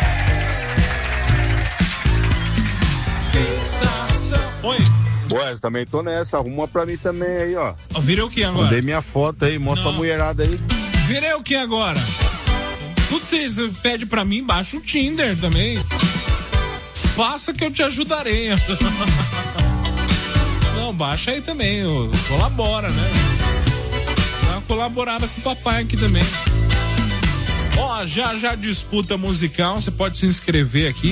Oi. Wesley, também tô nessa, arruma pra mim também aí, ó. Virei o que agora? Mandei minha foto aí, mostra a mulherada aí. Virei o que agora? Tudo que você pede pra mim, baixa o Tinder também. Faça que eu te ajudarei. Não, baixa aí também, colabora, né? Dá uma colaborada com o papai aqui também. Ó, já disputa musical, você pode se inscrever aqui,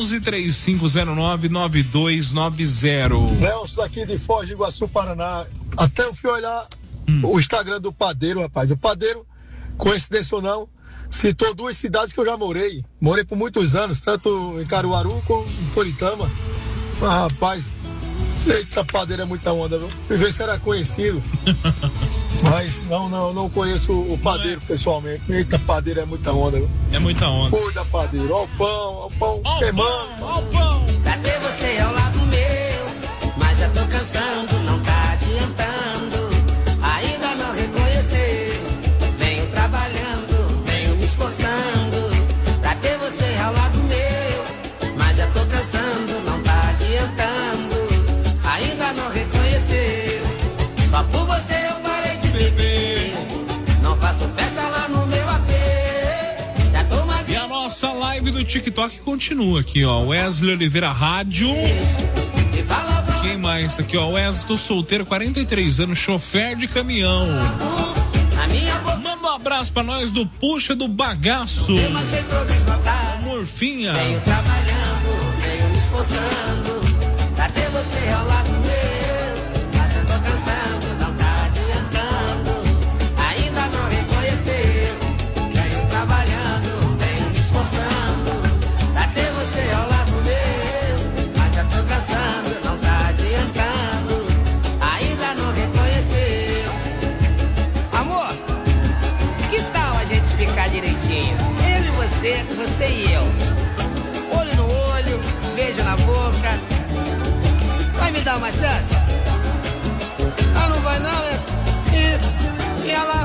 11-3509-9290. Nelson aqui de Foz do Iguaçu, Paraná. Até eu fui olhar o Instagram do padeiro, rapaz. O padeiro, coincidência ou não, citou 2 cidades que eu já morei. Morei por muitos anos, tanto em Caruaru como em Toritama. Mas, rapaz, eita, padeiro é muita onda, viu? Fui ver se era conhecido. Mas não conheço o padeiro pessoalmente. Eita, padeiro é muita onda, viu? É muita onda. Cuida, padeiro. Ó o pão queimando. Ó o pão. Cadê você ao lado meu? Mas já tô cansando, não tá adiantando. Ainda não reconhecer. Venho trabalhando, venho me esforçando. Pra ter você ao lado meu. Mas já tô cansando, não tá adiantando. Ainda não reconhecer. Só por você eu parei de beber. Não faço festa lá no meu AP. E a nossa live do TikTok continua aqui, ó. Wesley Oliveira Rádio. Quem mais aqui, ó? Wesley, tô solteiro, 43 anos, chofer de caminhão. Manda um abraço pra nós do Puxa do Bagaço. Morfinha. Venho trabalhando, venho me esforçando pra ter você ao lado meu. Mas eu tô cansando, não tá adiantando, ainda não reconheceu. Venho trabalhando, venho me esforçando pra ter você ao lado meu. Mas já tô cansando, não tá adiantando, ainda não reconheceu. Amor, que tal a gente ficar direitinho? Eu e você e eu. Olho no olho, beijo na boca. Vai me dar uma chance? Ah, não vai não, né? E ela...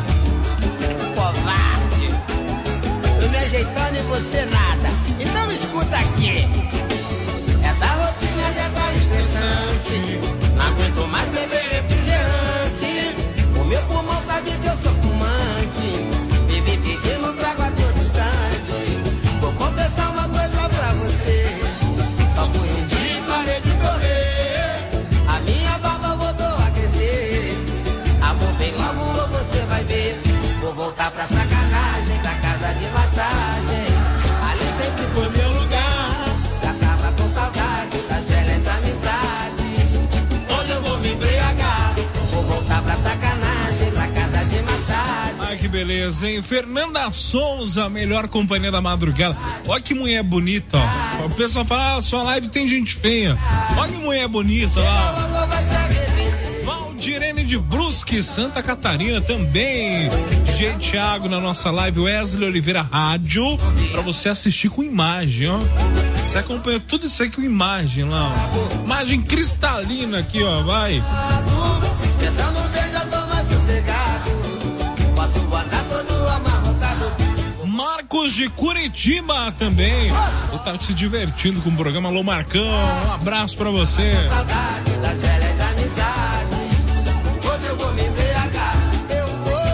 Covarde. Eu me ajeitando e você nada. Então escuta aqui. Essa rotina já tá estressante. Não aguento mais beber refrigerante. O meu pulmão sabe que eu sou fumante. Vive pedindo trago a todo instante. Vou confessar uma coisa pra você. Só fui um dia e parei de correr. A minha barba voltou a crescer. Amor, vem logo ou você vai ver. Vou voltar pra sacanagem, pra casa de massagem. Ali sempre foi meu lugar. Já tava com saudade das velhas amizades. Hoje eu vou me embriagar. Vou voltar pra sacanagem, pra casa de massagem. Ai, que beleza, hein? Fernanda Souza, melhor companhia da madrugada. Olha que mulher bonita, ó. O pessoal fala, sua live tem gente feia. Olha que mulher bonita lá. Valdirene de Brusque, Santa Catarina também. DJ Thiago na nossa live, Wesley Oliveira Rádio, pra você assistir com imagem, ó. Você acompanha tudo isso aí com imagem lá, ó. Imagem cristalina aqui, ó, vai. Pensando bem, já tô mais sossegado. Posso botar todo amarrotado. Marcos de Curitiba também. Eu tava se divertindo com o programa. Alô, Marcão, um abraço pra você. Saudade das velhas amizades. Hoje eu vou me embriagar. Eu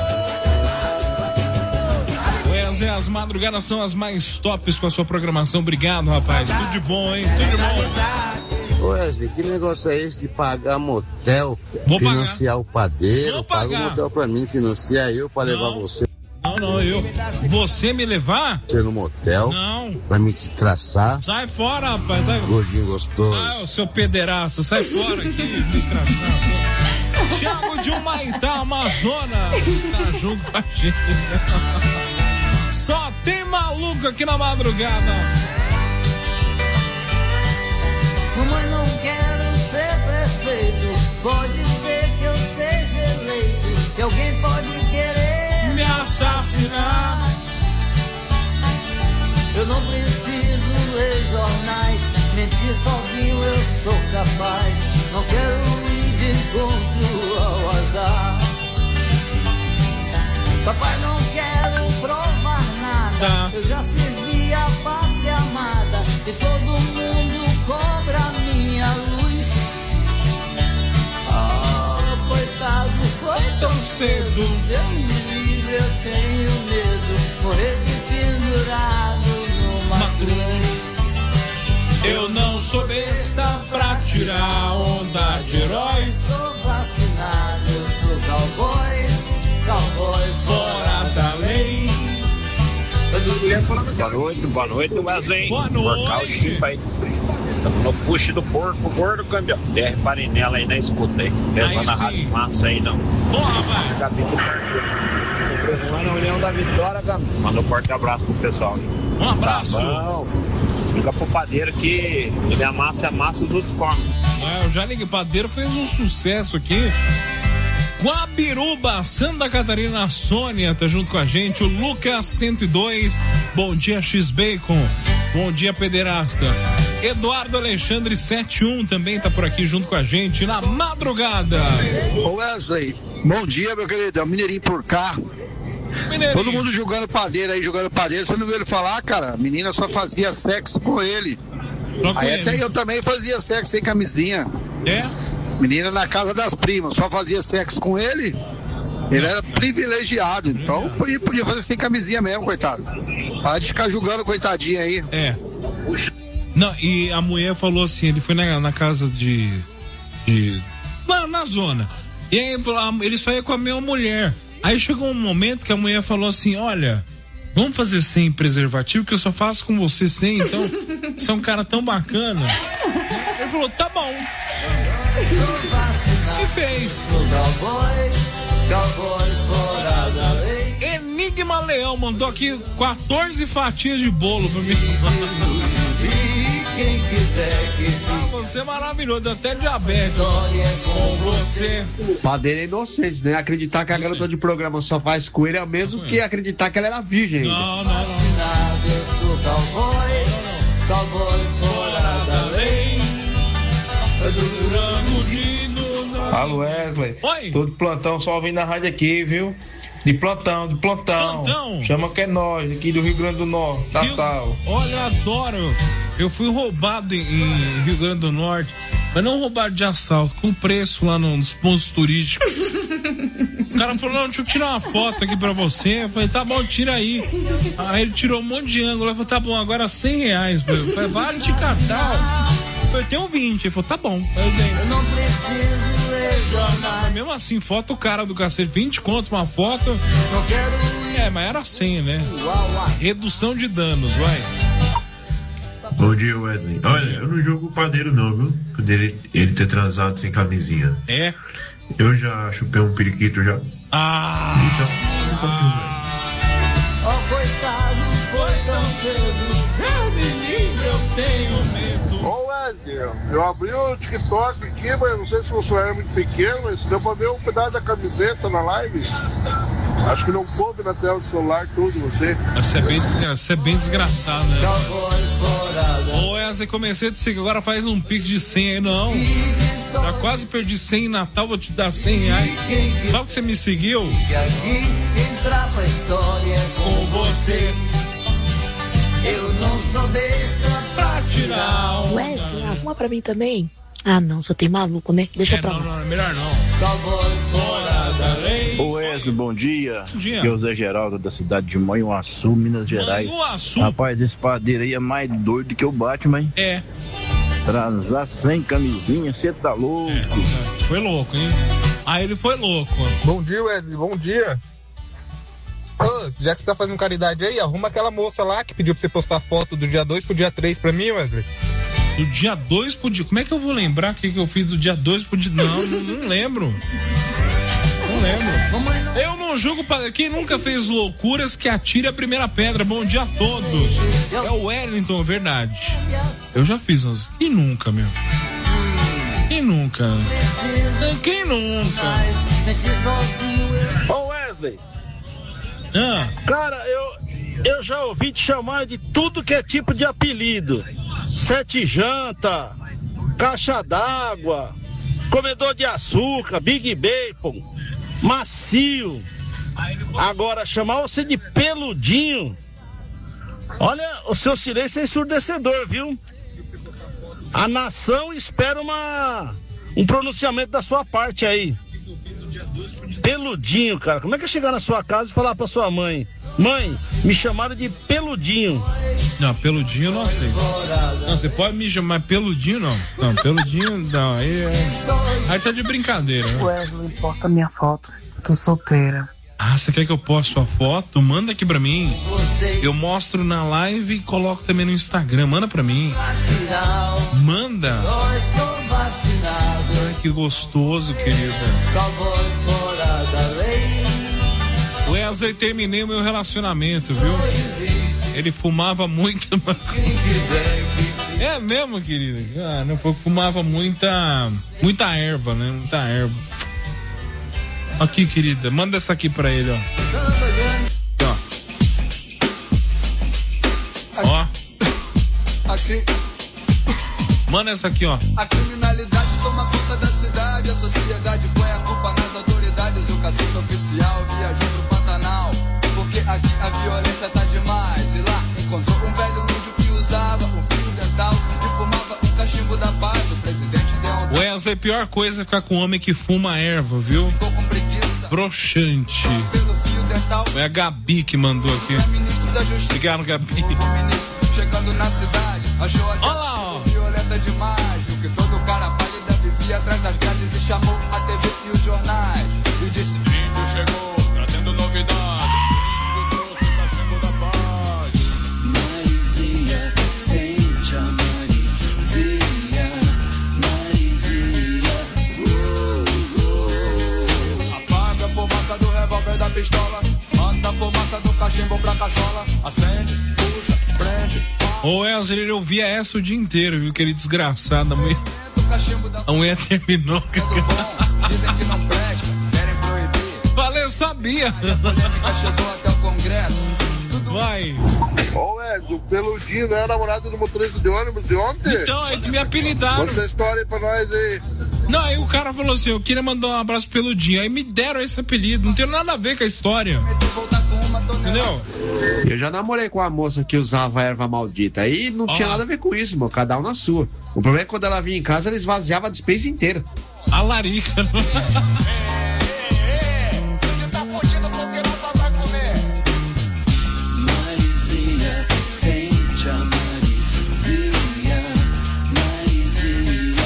vou. Wesley, as madrugadas são as mais tops com a sua programação. Obrigado, rapaz. Tudo de bom, hein? Tudo de bom. Wesley, que negócio é esse de pagar motel? Vou financiar o padeiro? Vou Paga pagar. o motel pra mim, financia eu pra levar você. Não, eu. Você me levar? Você no motel? Não. Pra me te traçar? Sai fora, rapaz. Sai. Gordinho gostoso. Ah, o seu pederasta. Sai fora aqui, me traçar. Thiago de Humaitá, Amazonas. Tá junto com a gente. Só tem maluco aqui na madrugada. Mamãe, não quero ser prefeito. Pode ser que eu seja eleito. Que alguém pode querer me assassinar. Eu não preciso ler jornais. Mentir sozinho eu sou capaz. Não quero ir de encontro ao azar. Papai, não quero provar nada. Eu já servi a pátria amada. E todo mundo cobra minha luz. Oh, coitado, foi tão cedo. Deus me livre, eu tenho medo. Morrer de pendurado numa cruz. Eu não sou besta pra tirar onda de herói. Sou vacinado, eu sou cowboy. Cowboy fora da lei. Boa noite, Wesley. Boa Porcar o chip aí. Estamos no push do porco gordo, campeão. DR Farinela aí na escuta aí. Levando a rádio massa aí, não. Porra, vai. Sobre a União da Vitória, campeão. Manda um forte abraço pro pessoal. Um abraço. Tá bom. Liga pro padeiro que ele amassa e amassa, os outros comem. Eu já liguei. O padeiro fez um sucesso aqui. Guabiruba, Santa Catarina, a Sônia tá junto com a gente, o Lucas 102, bom dia X-Bacon, bom dia pederasta, Eduardo Alexandre 71 também tá por aqui junto com a gente na madrugada. Ô Wesley, bom dia meu querido, é o Mineirinho por cá. Mineirinho. Todo mundo jogando padeiro, você não viu ele falar, cara? A menina só fazia sexo com ele. Aí até eu também fazia sexo sem camisinha. É? Menina na casa das primas, só fazia sexo com ele. Ele era privilegiado, então podia fazer sem camisinha mesmo, coitado. Para de ficar julgando, coitadinha aí. É. Não, e a mulher falou assim, ele foi na casa na zona. E aí ele só ia com a minha mulher. Aí chegou um momento que a mulher falou assim, olha, vamos fazer sem preservativo, que eu só faço com você sem, então você é um cara tão bacana. Ele falou, tá bom. E fez. Enigma Leão mandou aqui 14 fatias de bolo pra mim. Você é maravilhoso, deu até diabetes com você. Padeiro é inocente, né? Acreditar que a garota de programa só faz com ele é o mesmo que acreditar que ela era virgem. Não. Cowboy fora da lei. Alô, Wesley. Oi. Tô de plantão, só ouvindo a rádio aqui, viu? De plantão. Chama que é nós, aqui do Rio Grande do Norte, Natal. Olha, adoro. Eu fui roubado em Rio Grande do Norte, mas não roubado de assalto, com preço lá nos pontos turísticos. O cara falou, não, deixa eu tirar uma foto aqui pra você. Eu falei, tá bom, tira aí. Aí ele tirou um monte de ângulo. Eu falei, tá bom, agora R$100. Eu falei, vale de cartão. Eu tenho 20. Ele falou, tá bom. Eu não preciso lesionar. Mas mesmo assim, foto o cara do cacete, 20 conto uma foto. Mas era 100, né? Redução de danos, vai. Bom dia, Wesley. Olha, eu não julgo o padeiro não, viu? Por ele ter transado sem camisinha. É? Eu já chupei um periquito já. Então, não consigo ver. Coitado, foi tão cedo. Menino, eu tenho medo. Ô Wesley, eu abri o TikTok aqui, mas não sei se o senhor era muito pequeno, mas deu pra ver um pedaço da camiseta na live. Acho que não coube na tela do celular tudo, você. Você é bem desgraçado, né? Ô Wesley, comecei a dizer que agora faz um pique de 100 aí, não. Já quase perdi 100 em Natal, vou te dar R$100. Sabe que você me seguiu? Entrar pra história com você. Eu não sou besta pra tirar. Wesley, arruma pra mim também. Ah, não, só tem maluco, né? Deixa pra lá. Não, melhor não. Fora da lei. Ô Wesley, bom dia. Bom dia. Aqui é o Zé Geraldo, da cidade de Manhuaçu, Minas Gerais. Manhuaçu. Rapaz, esse padeiro aí é mais doido que o Batman, hein? É. Transar sem camisinha, você tá louco. Foi louco, hein? Aí ele foi louco. Bom dia, Wesley, bom dia. Já que você tá fazendo caridade aí, arruma aquela moça lá que pediu pra você postar foto do dia 2 pro dia 3 pra mim, Wesley. Do dia 2 pro dia... Como é que eu vou lembrar o que eu fiz do dia 2 pro dia... Não lembro. Não lembro. Eu não julgo para quem nunca fez loucuras que atire a primeira pedra. Bom dia a todos. É o Wellington, verdade. Eu já fiz uns... Quem nunca, meu? Quem nunca? Quem nunca? Ô Wesley. Cara, eu já ouvi te chamar de tudo que é tipo de apelido. Sete janta, caixa d'água, comedor de açúcar, Big Bacon, macio. Agora, chamar você de peludinho. Olha, o seu silêncio é ensurdecedor, viu? A nação espera um pronunciamento da sua parte aí. Peludinho, cara. Como é que é chegar na sua casa e falar pra sua mãe: mãe, me chamaram de peludinho? Não, peludinho eu não aceito. Não, você pode me chamar peludinho, não. Não, peludinho, não. Aí tá de brincadeira, né? Wesley, posta minha foto. Eu tô solteira. Ah, você quer que eu poste sua foto? Manda aqui pra mim. Eu mostro na live e coloco também no Instagram. Manda pra mim. Manda. Ai, que gostoso, querida. Wesley, terminei o meu relacionamento, viu? Ele fumava muito. É mesmo, querida? Ah, não, fumava muita erva, né? Muita erva. Aqui, querida, manda essa aqui pra ele, ó. Ó. Manda essa aqui, ó. A criminalidade toma conta da cidade, a sociedade põe a culpa nas autoridades. O cacique oficial viajou pro Pantanal, porque aqui a violência tá demais. E lá encontrou um velho índio que usava um fio dental e fumava um cachimbo da paz. O presidente deu um... Wesley, pior coisa é ficar com um homem que fuma erva, viu? Broxante. É a Gabi que mandou aqui. Obrigado, Gabi. Chegando na cidade, achou a violenta demais. O que todo cara pálida vivia atrás das grades e chamou a TV e os jornais. E disse: Índio chegou, trazendo novidade. Índio trouxe o cachimbo da paz. Marizinha, sente a Marizinha, Marizinha. Apaga a fumaça do revólver da pistola. Manda a fumaça do cachimbo pra cachola. Acende, puxa, prende. Ô Wesley, ele ouvia essa o dia inteiro, viu? Aquele desgraçado. A mulher terminou. Dizem que não presta, querem proibir. Valeu, sabia. Chegou até o Congresso. Vai. Ô Wesley, o Peludinho não é namorado do motorista de ônibus de ontem? Então, aí me apelidaram. Conta essa história aí pra nós aí. Não, aí o cara falou assim, eu queria mandar um abraço pro Peludinho. Aí me deram esse apelido, não tem nada a ver com a história. Entendeu? Eu já namorei com uma moça que usava erva maldita. Aí não tinha nada a ver com isso, irmão. Cada um na sua. O problema é que quando ela vinha em casa, ela esvaziava a despensa inteira. A larica. Marizinha, sente a Marizinha, Marizinha.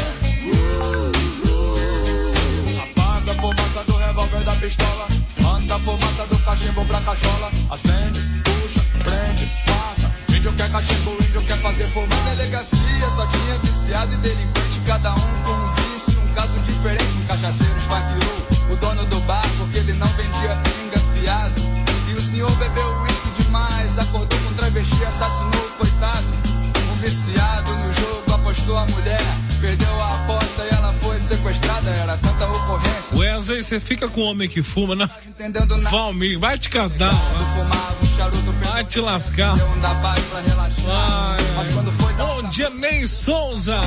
Apaga a fumaça do revólver da pistola. Manda a fumaça do cachimbo pra cachola. Acende, puxa, prende, passa. Índio quer cachimbo, índio quer fazer fumaça. Na delegacia só tinha viciado e delinquente. Cada um com um vício, um caso diferente. Um cachaceiro esfaqueou o dono do bar porque ele não vendia pinga fiado. E o senhor bebeu uísque demais. Acordou com travesti, assassinou o coitado. Um viciado no jogo apostou a mulher. Perdeu a aposta e ela foi sequestrada. Era tanta ocorrência. Wesley, você fica com o homem que fuma, né? Valmir, vai te cantar. Vai te lascar. Bom dia, Ney Souza.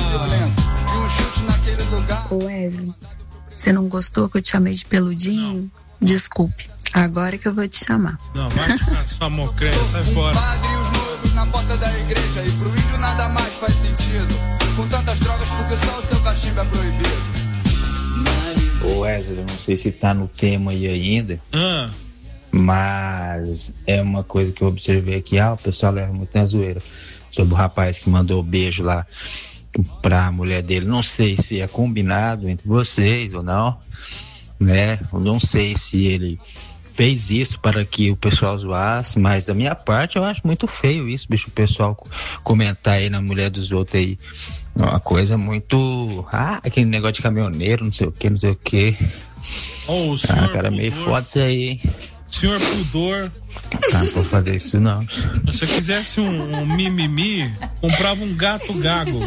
Ô Wesley, você não gostou que eu te chamei de Peludinho? Desculpe, agora que eu vou te chamar. Não, vai ficar sua mocreia, sai fora. O padre e os noivos na porta da igreja. E pro índio nada mais faz sentido. Com tantas drogas porque só o seu cachimbo é proibido. Ô Wesley, eu não sei se tá no tema aí ainda, mas é uma coisa que eu observei aqui, o pessoal leva muito na zoeira, sobre o rapaz que mandou beijo lá pra mulher dele. Não sei se é combinado entre vocês ou não, né? Eu não sei se ele fez isso para que o pessoal zoasse, mas da minha parte eu acho muito feio isso, bicho, o pessoal comentar aí na mulher dos outros aí. Uma coisa muito... aquele negócio de caminhoneiro, não sei o que. Oh, senhor cara, meio foda isso aí, hein? Senhor Pudor. Não vou fazer isso não. Se eu quisesse um mimimi, comprava um gato gago.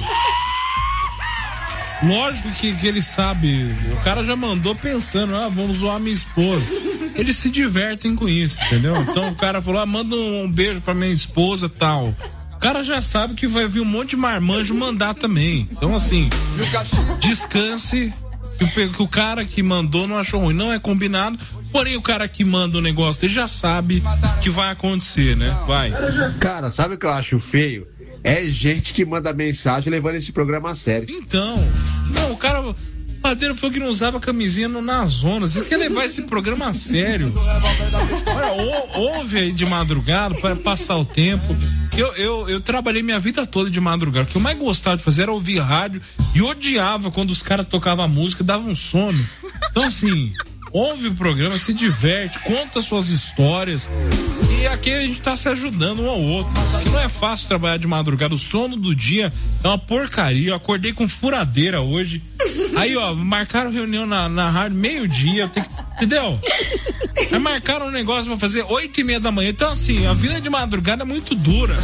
Lógico que ele sabe. O cara já mandou pensando, vamos zoar minha esposa. Eles se divertem com isso, entendeu? Então o cara falou, manda um beijo pra minha esposa e tal. O cara já sabe que vai vir um monte de marmanjo mandar também. Então assim, descanse, que o cara que mandou não achou ruim, não é combinado. Porém o cara que manda o negócio, ele já sabe que vai acontecer, né? Vai. Cara, sabe o que eu acho feio? É gente que manda mensagem levando esse programa a sério. Então, não, o cara... O padeiro foi que não usava camisinha na zona. Você quer levar esse programa a sério? Olha, ouve aí de madrugada para passar o tempo. Eu trabalhei minha vida toda de madrugada. O que eu mais gostava de fazer era ouvir rádio e odiava quando os caras tocavam música e davam um sono. Então assim, ouve o programa, se diverte, conta suas histórias. E aqui a gente tá se ajudando um ao outro. Porque não é fácil trabalhar de madrugada. O sono do dia é uma porcaria. Eu acordei com furadeira hoje. Aí, marcaram reunião na rádio meio-dia. Entendeu? Aí marcaram um negócio pra fazer 8h30 da manhã. Então, assim, a vida de madrugada é muito dura.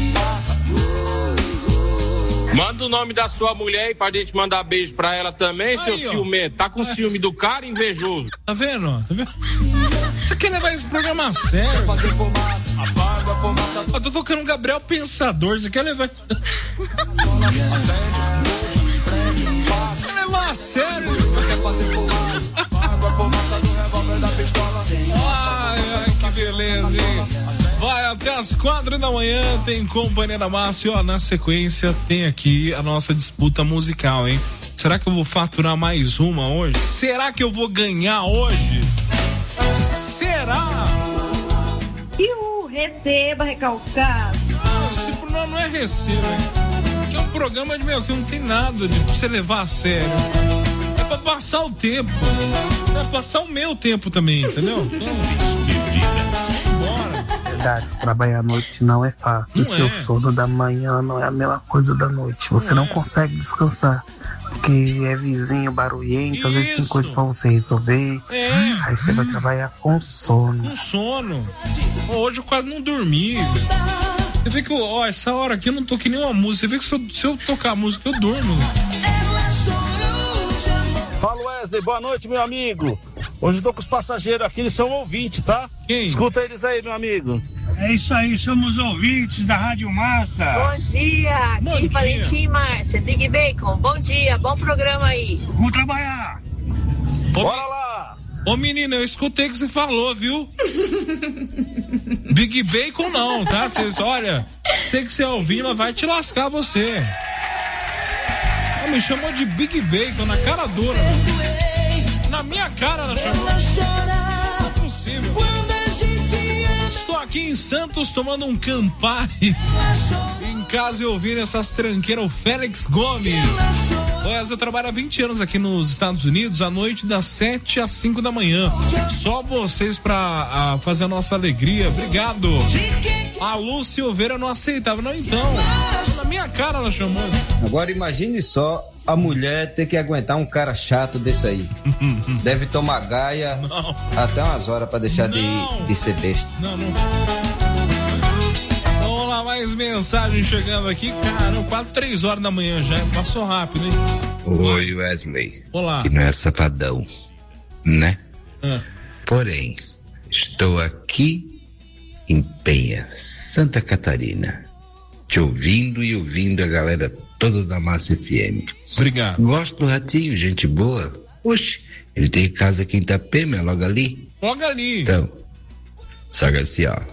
Manda o nome da sua mulher aí pra gente mandar beijo pra ela também, aí, seu ciumento. Tá com ciúme do cara, invejoso. Tá vendo? Você quer levar esse programa a sério? Eu tô tocando Gabriel Pensador. Você quer levar... Você quer levar a sério? Ai, que beleza, hein? Vai até as 4 da manhã, tem Companhia da Massa. E na sequência tem aqui a nossa disputa musical, hein? Será que eu vou faturar mais uma hoje? Será que eu vou ganhar hoje? Será? receba, recalcado. Não é receba, que é um programa que não tem nada de você levar a sério. É pra passar o tempo. É passar o meu tempo também, entendeu? Então, bora. Verdade, trabalhar à noite não é fácil. O seu sono da manhã não é a mesma coisa da noite. Você não consegue descansar. Porque é vizinho barulhento, às vezes tem coisa pra você resolver. Aí você vai trabalhar com sono. Com sono. Hoje eu quase não dormi. Você vê que essa hora aqui eu não tô que nem uma música. Você vê que se eu tocar a música eu durmo. Fala, Wesley, boa noite, meu amigo. Hoje eu tô com os passageiros aqui, eles são ouvintes, tá? Quem? Escuta eles aí, meu amigo. É isso aí, somos ouvintes da Rádio Massa. Bom dia, aqui Valentim e Márcia, Big Bacon, bom dia, bom programa aí. Vamos trabalhar. Bora lá. Ô menina, eu escutei o que você falou, viu? Big Bacon não, tá? Olha, sei que você é ouvindo, ela vai te lascar você. Ela me chamou de Big Bacon na cara dura. Na minha cara ela chamou. Não é possível. Estou aqui em Santos tomando um Campari. Em casa eu ouvindo essas tranqueiras, o Félix Gomes. Eu trabalho há 20 anos aqui nos Estados Unidos, à noite das 7 às 5 da manhã. Só vocês pra fazer a nossa alegria. Obrigado. A Lúcia Silveira não aceitava. Não, então. Na minha cara ela chamou. Agora imagine só a mulher ter que aguentar um cara chato desse aí. Deve tomar gaia até umas horas pra deixar de ser besta. Não. Vamos lá, mais mensagem chegando aqui. Cara, quase 3 horas da manhã já. Passou rápido, hein? Oi, Wesley. Olá. E não é safadão, né? Porém, estou aqui em Penha, Santa Catarina, te ouvindo e ouvindo a galera toda da Massa FM. Obrigado. Gosto do Ratinho, gente boa. Oxe, ele tem casa aqui em Itapema, logo ali. Logo ali. Então, só que assim, ó.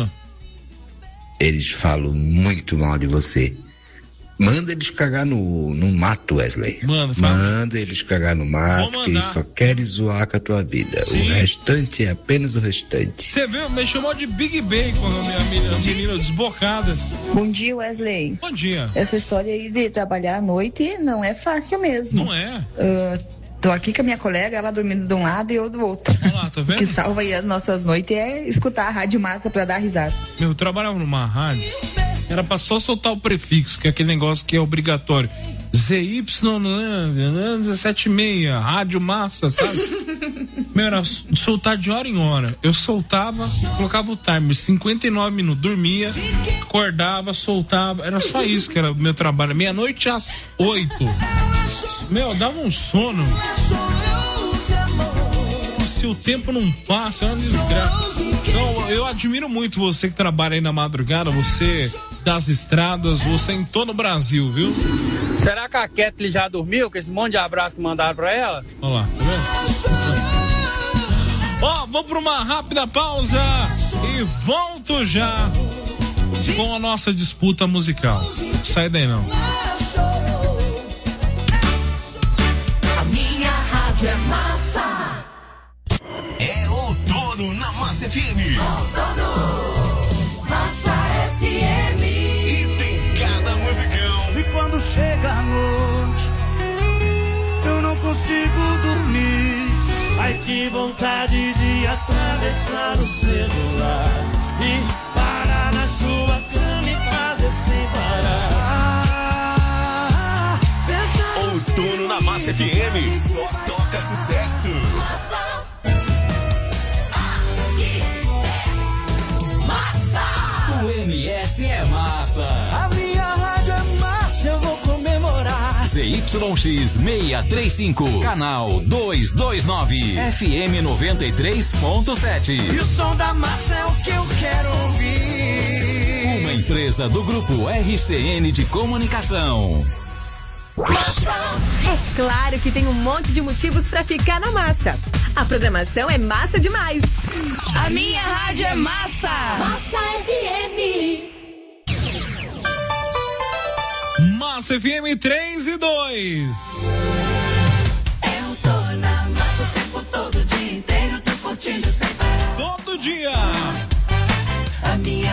Eles falam muito mal de você. Manda eles cagar no mato, Wesley. Manda eles cagar no mato, que eles só querem zoar com a tua vida. Sim. O restante é apenas o restante. Você viu? Me chamou de Big Bacon, a menina desbocada. Bom dia, Wesley. Bom dia. Essa história aí de trabalhar à noite não é fácil mesmo. Não é? Tô aqui com a minha colega, ela dormindo de um lado e eu do outro. Olha lá, tá vendo? O que salva aí as nossas noites é escutar a Rádio Massa pra dar risada. Eu trabalhava numa rádio. Era pra só soltar o prefixo, que é aquele negócio que é obrigatório. ZY76, Rádio Massa, sabe? Era soltar de hora em hora. Eu soltava, colocava o timer, 59 minutos, dormia, acordava, soltava. Era só isso que era o meu trabalho. Meia-noite às 8. Dava um sono. Se o tempo não passa, é uma desgraça. Então, eu admiro muito você que trabalha aí na madrugada, você das estradas, você em todo o Brasil, viu? Será que a Kathleen já dormiu com esse monte de abraço que mandaram pra ela? Olha lá, tá vendo? Vamos pra uma rápida pausa e volto já com a nossa disputa musical. Não sai daí não. A minha rádio é massa. É outono na Massa FM. Outono, Massa FM. E tem cada musicão. E quando chega a noite, eu não consigo dormir. Ai, que vontade de atravessar o celular e parar na sua cama e fazer sem parar. Outono na Massa FM. Só toca sucesso. O MS é massa. A minha rádio é massa, eu vou comemorar. ZYX635, canal 229, FM 93.7. E o som da massa é o que eu quero ouvir. Uma empresa do grupo RCN de Comunicação. É claro que tem um monte de motivos pra ficar na massa. A programação é massa demais. A minha rádio é massa. Massa FM. Massa FM 3 e 2. Eu tô na massa o tempo todo, o dia inteiro, tô curtindo sem parar. Todo dia. A minha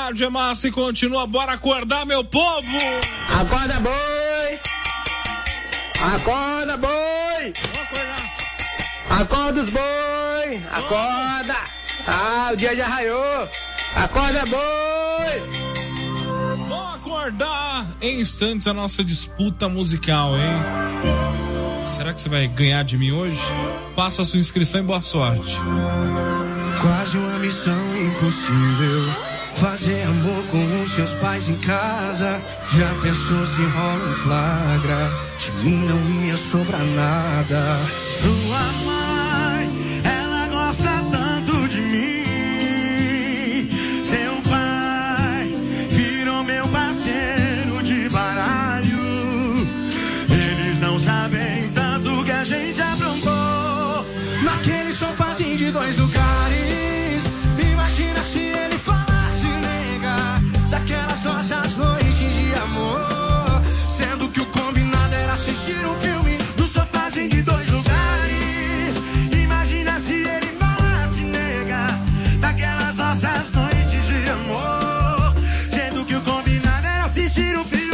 rádio é massa e continua. Bora acordar, meu povo! Acorda, boi! Acorda, boi! Acorda os boi! Acorda! O dia já raiou! Acorda, boi! Vamos acordar em instantes a nossa disputa musical, hein? Será que você vai ganhar de mim hoje? Faça a sua inscrição e boa sorte. Quase uma missão impossível, fazer amor com os seus pais em casa. Já pensou se rola um flagra? De mim não ia sobrar nada. Sua mãe, ela gosta tanto de mim. Seu pai virou meu parceiro de baralho. Eles não sabem tanto que a gente aprontou naquele sofazinho de 2 lugares. Imagina se ele falasse, nega, daquelas nossas noites de amor, sendo que o combinado era assistir um filme no sofazinho de 2 lugares. Imagina se ele falasse, nega, daquelas nossas noites de amor, sendo que o combinado era assistir um filme.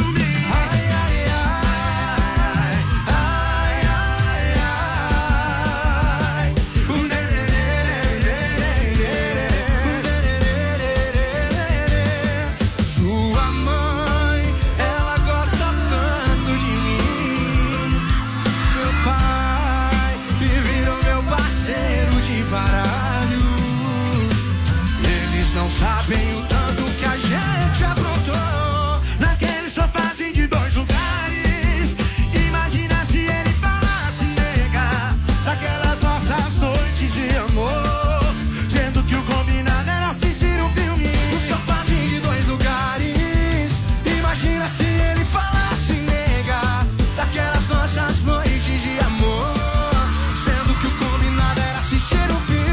Não sabem o tanto que a gente aprontou naquele sofazinho de 2 lugares. Imagina se ele falasse, nega, daquelas nossas noites de amor, sendo que o combinado era assistir um filme no sofazinho de 2 lugares. Imagina se ele falasse, nega, daquelas nossas noites de amor, sendo que o combinado era assistir um filme.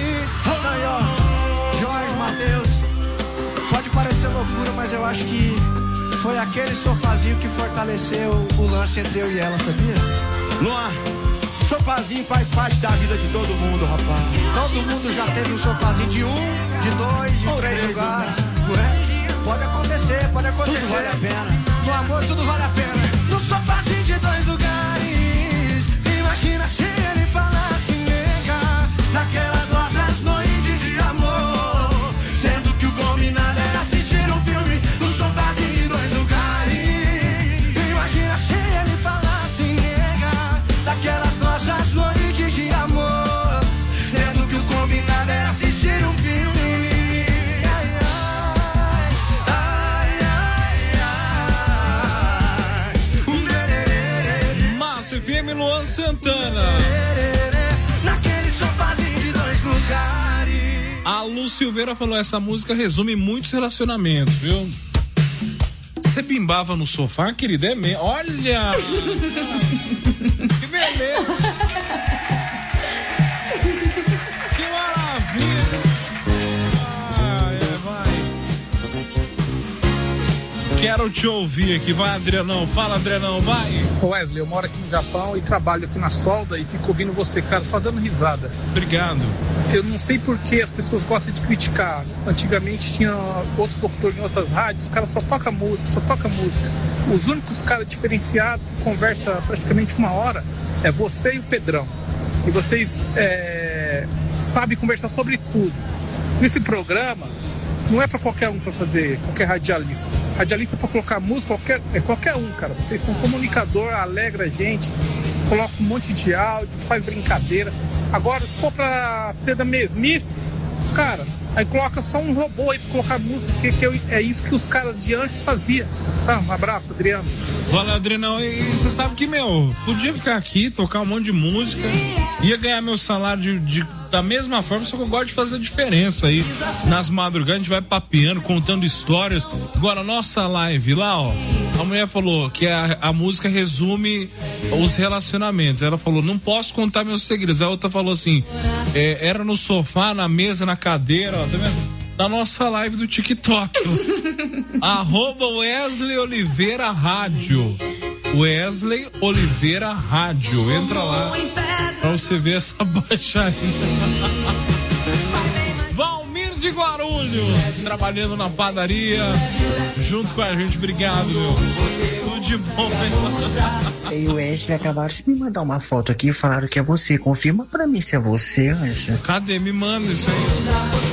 Pode parecer loucura, mas eu acho que foi aquele sofazinho que fortaleceu o lance entre eu e ela, sabia? Luan, sofazinho faz parte da vida de todo mundo, rapaz. Todo mundo já teve um sofazinho de 1, de 2, de 3 lugares, não é? Pode acontecer, pode acontecer. Tudo vale a pena. No amor tudo vale a pena. No sofazinho de 2 lugares. Imagina se ele falasse, nega, naquelas nossas noites de amor, sendo que o combinado era assistir um filme no sofazinho de 2 lugares. Imagina se ele falasse, nega, daquelas nossas noites de amor, sendo que o combinado era assistir um filme. Massa FM, Luan Santana. Naquele sofazinho de 2 lugares. A Lu Silveira falou: essa música resume muitos relacionamentos, viu? Você bimbava no sofá, querida? É mesmo? Olha! Que beleza! Que maravilha! Vai. Quero te ouvir aqui. Vai, Adrianão. Fala, Adrianão. Vai. Wesley, eu moro aqui no Japão e trabalho aqui na solda e fico ouvindo você, cara, só dando risada. Obrigado. Eu não sei por que as pessoas gostam de criticar. Antigamente tinha outros locutores em outras rádios, os caras só tocam música, só tocam música. Os únicos caras diferenciados que conversam praticamente 1 hora é você e o Pedrão. E vocês sabem conversar sobre tudo. Nesse programa, não é pra qualquer um pra fazer, qualquer radialista. Radialista pra colocar música, qualquer um, cara. Vocês são comunicador, alegra a gente, coloca um monte de áudio, faz brincadeira. Agora, se for pra ser da mesmice, cara, aí coloca só um robô aí pra colocar música, porque é isso que os caras de antes faziam. Tá, um abraço, Adriano. Fala, Adriano. E você sabe que, podia ficar aqui, tocar um monte de música, ia ganhar meu salário da mesma forma, só que eu gosto de fazer diferença aí. Nas madrugadas a gente vai papeando, contando histórias. Agora, a nossa live lá, ó, a mulher falou que a música resume os relacionamentos. Ela falou: não posso contar meus segredos. A outra falou assim: era no sofá, na mesa, na cadeira, ó, tá vendo? Na nossa live do TikTok. @Wesley Oliveira Rádio. Wesley Oliveira Rádio. Entra lá pra você ver essa baixaria. Valmir de Guarulhos, trabalhando na padaria, junto com a gente. Obrigado, meu. Tudo de bom, velho. E o Wesley acabaram de me mandar uma foto aqui e falaram que é você. Confirma pra mim se é você, Anjo. Cadê? Me manda isso aí.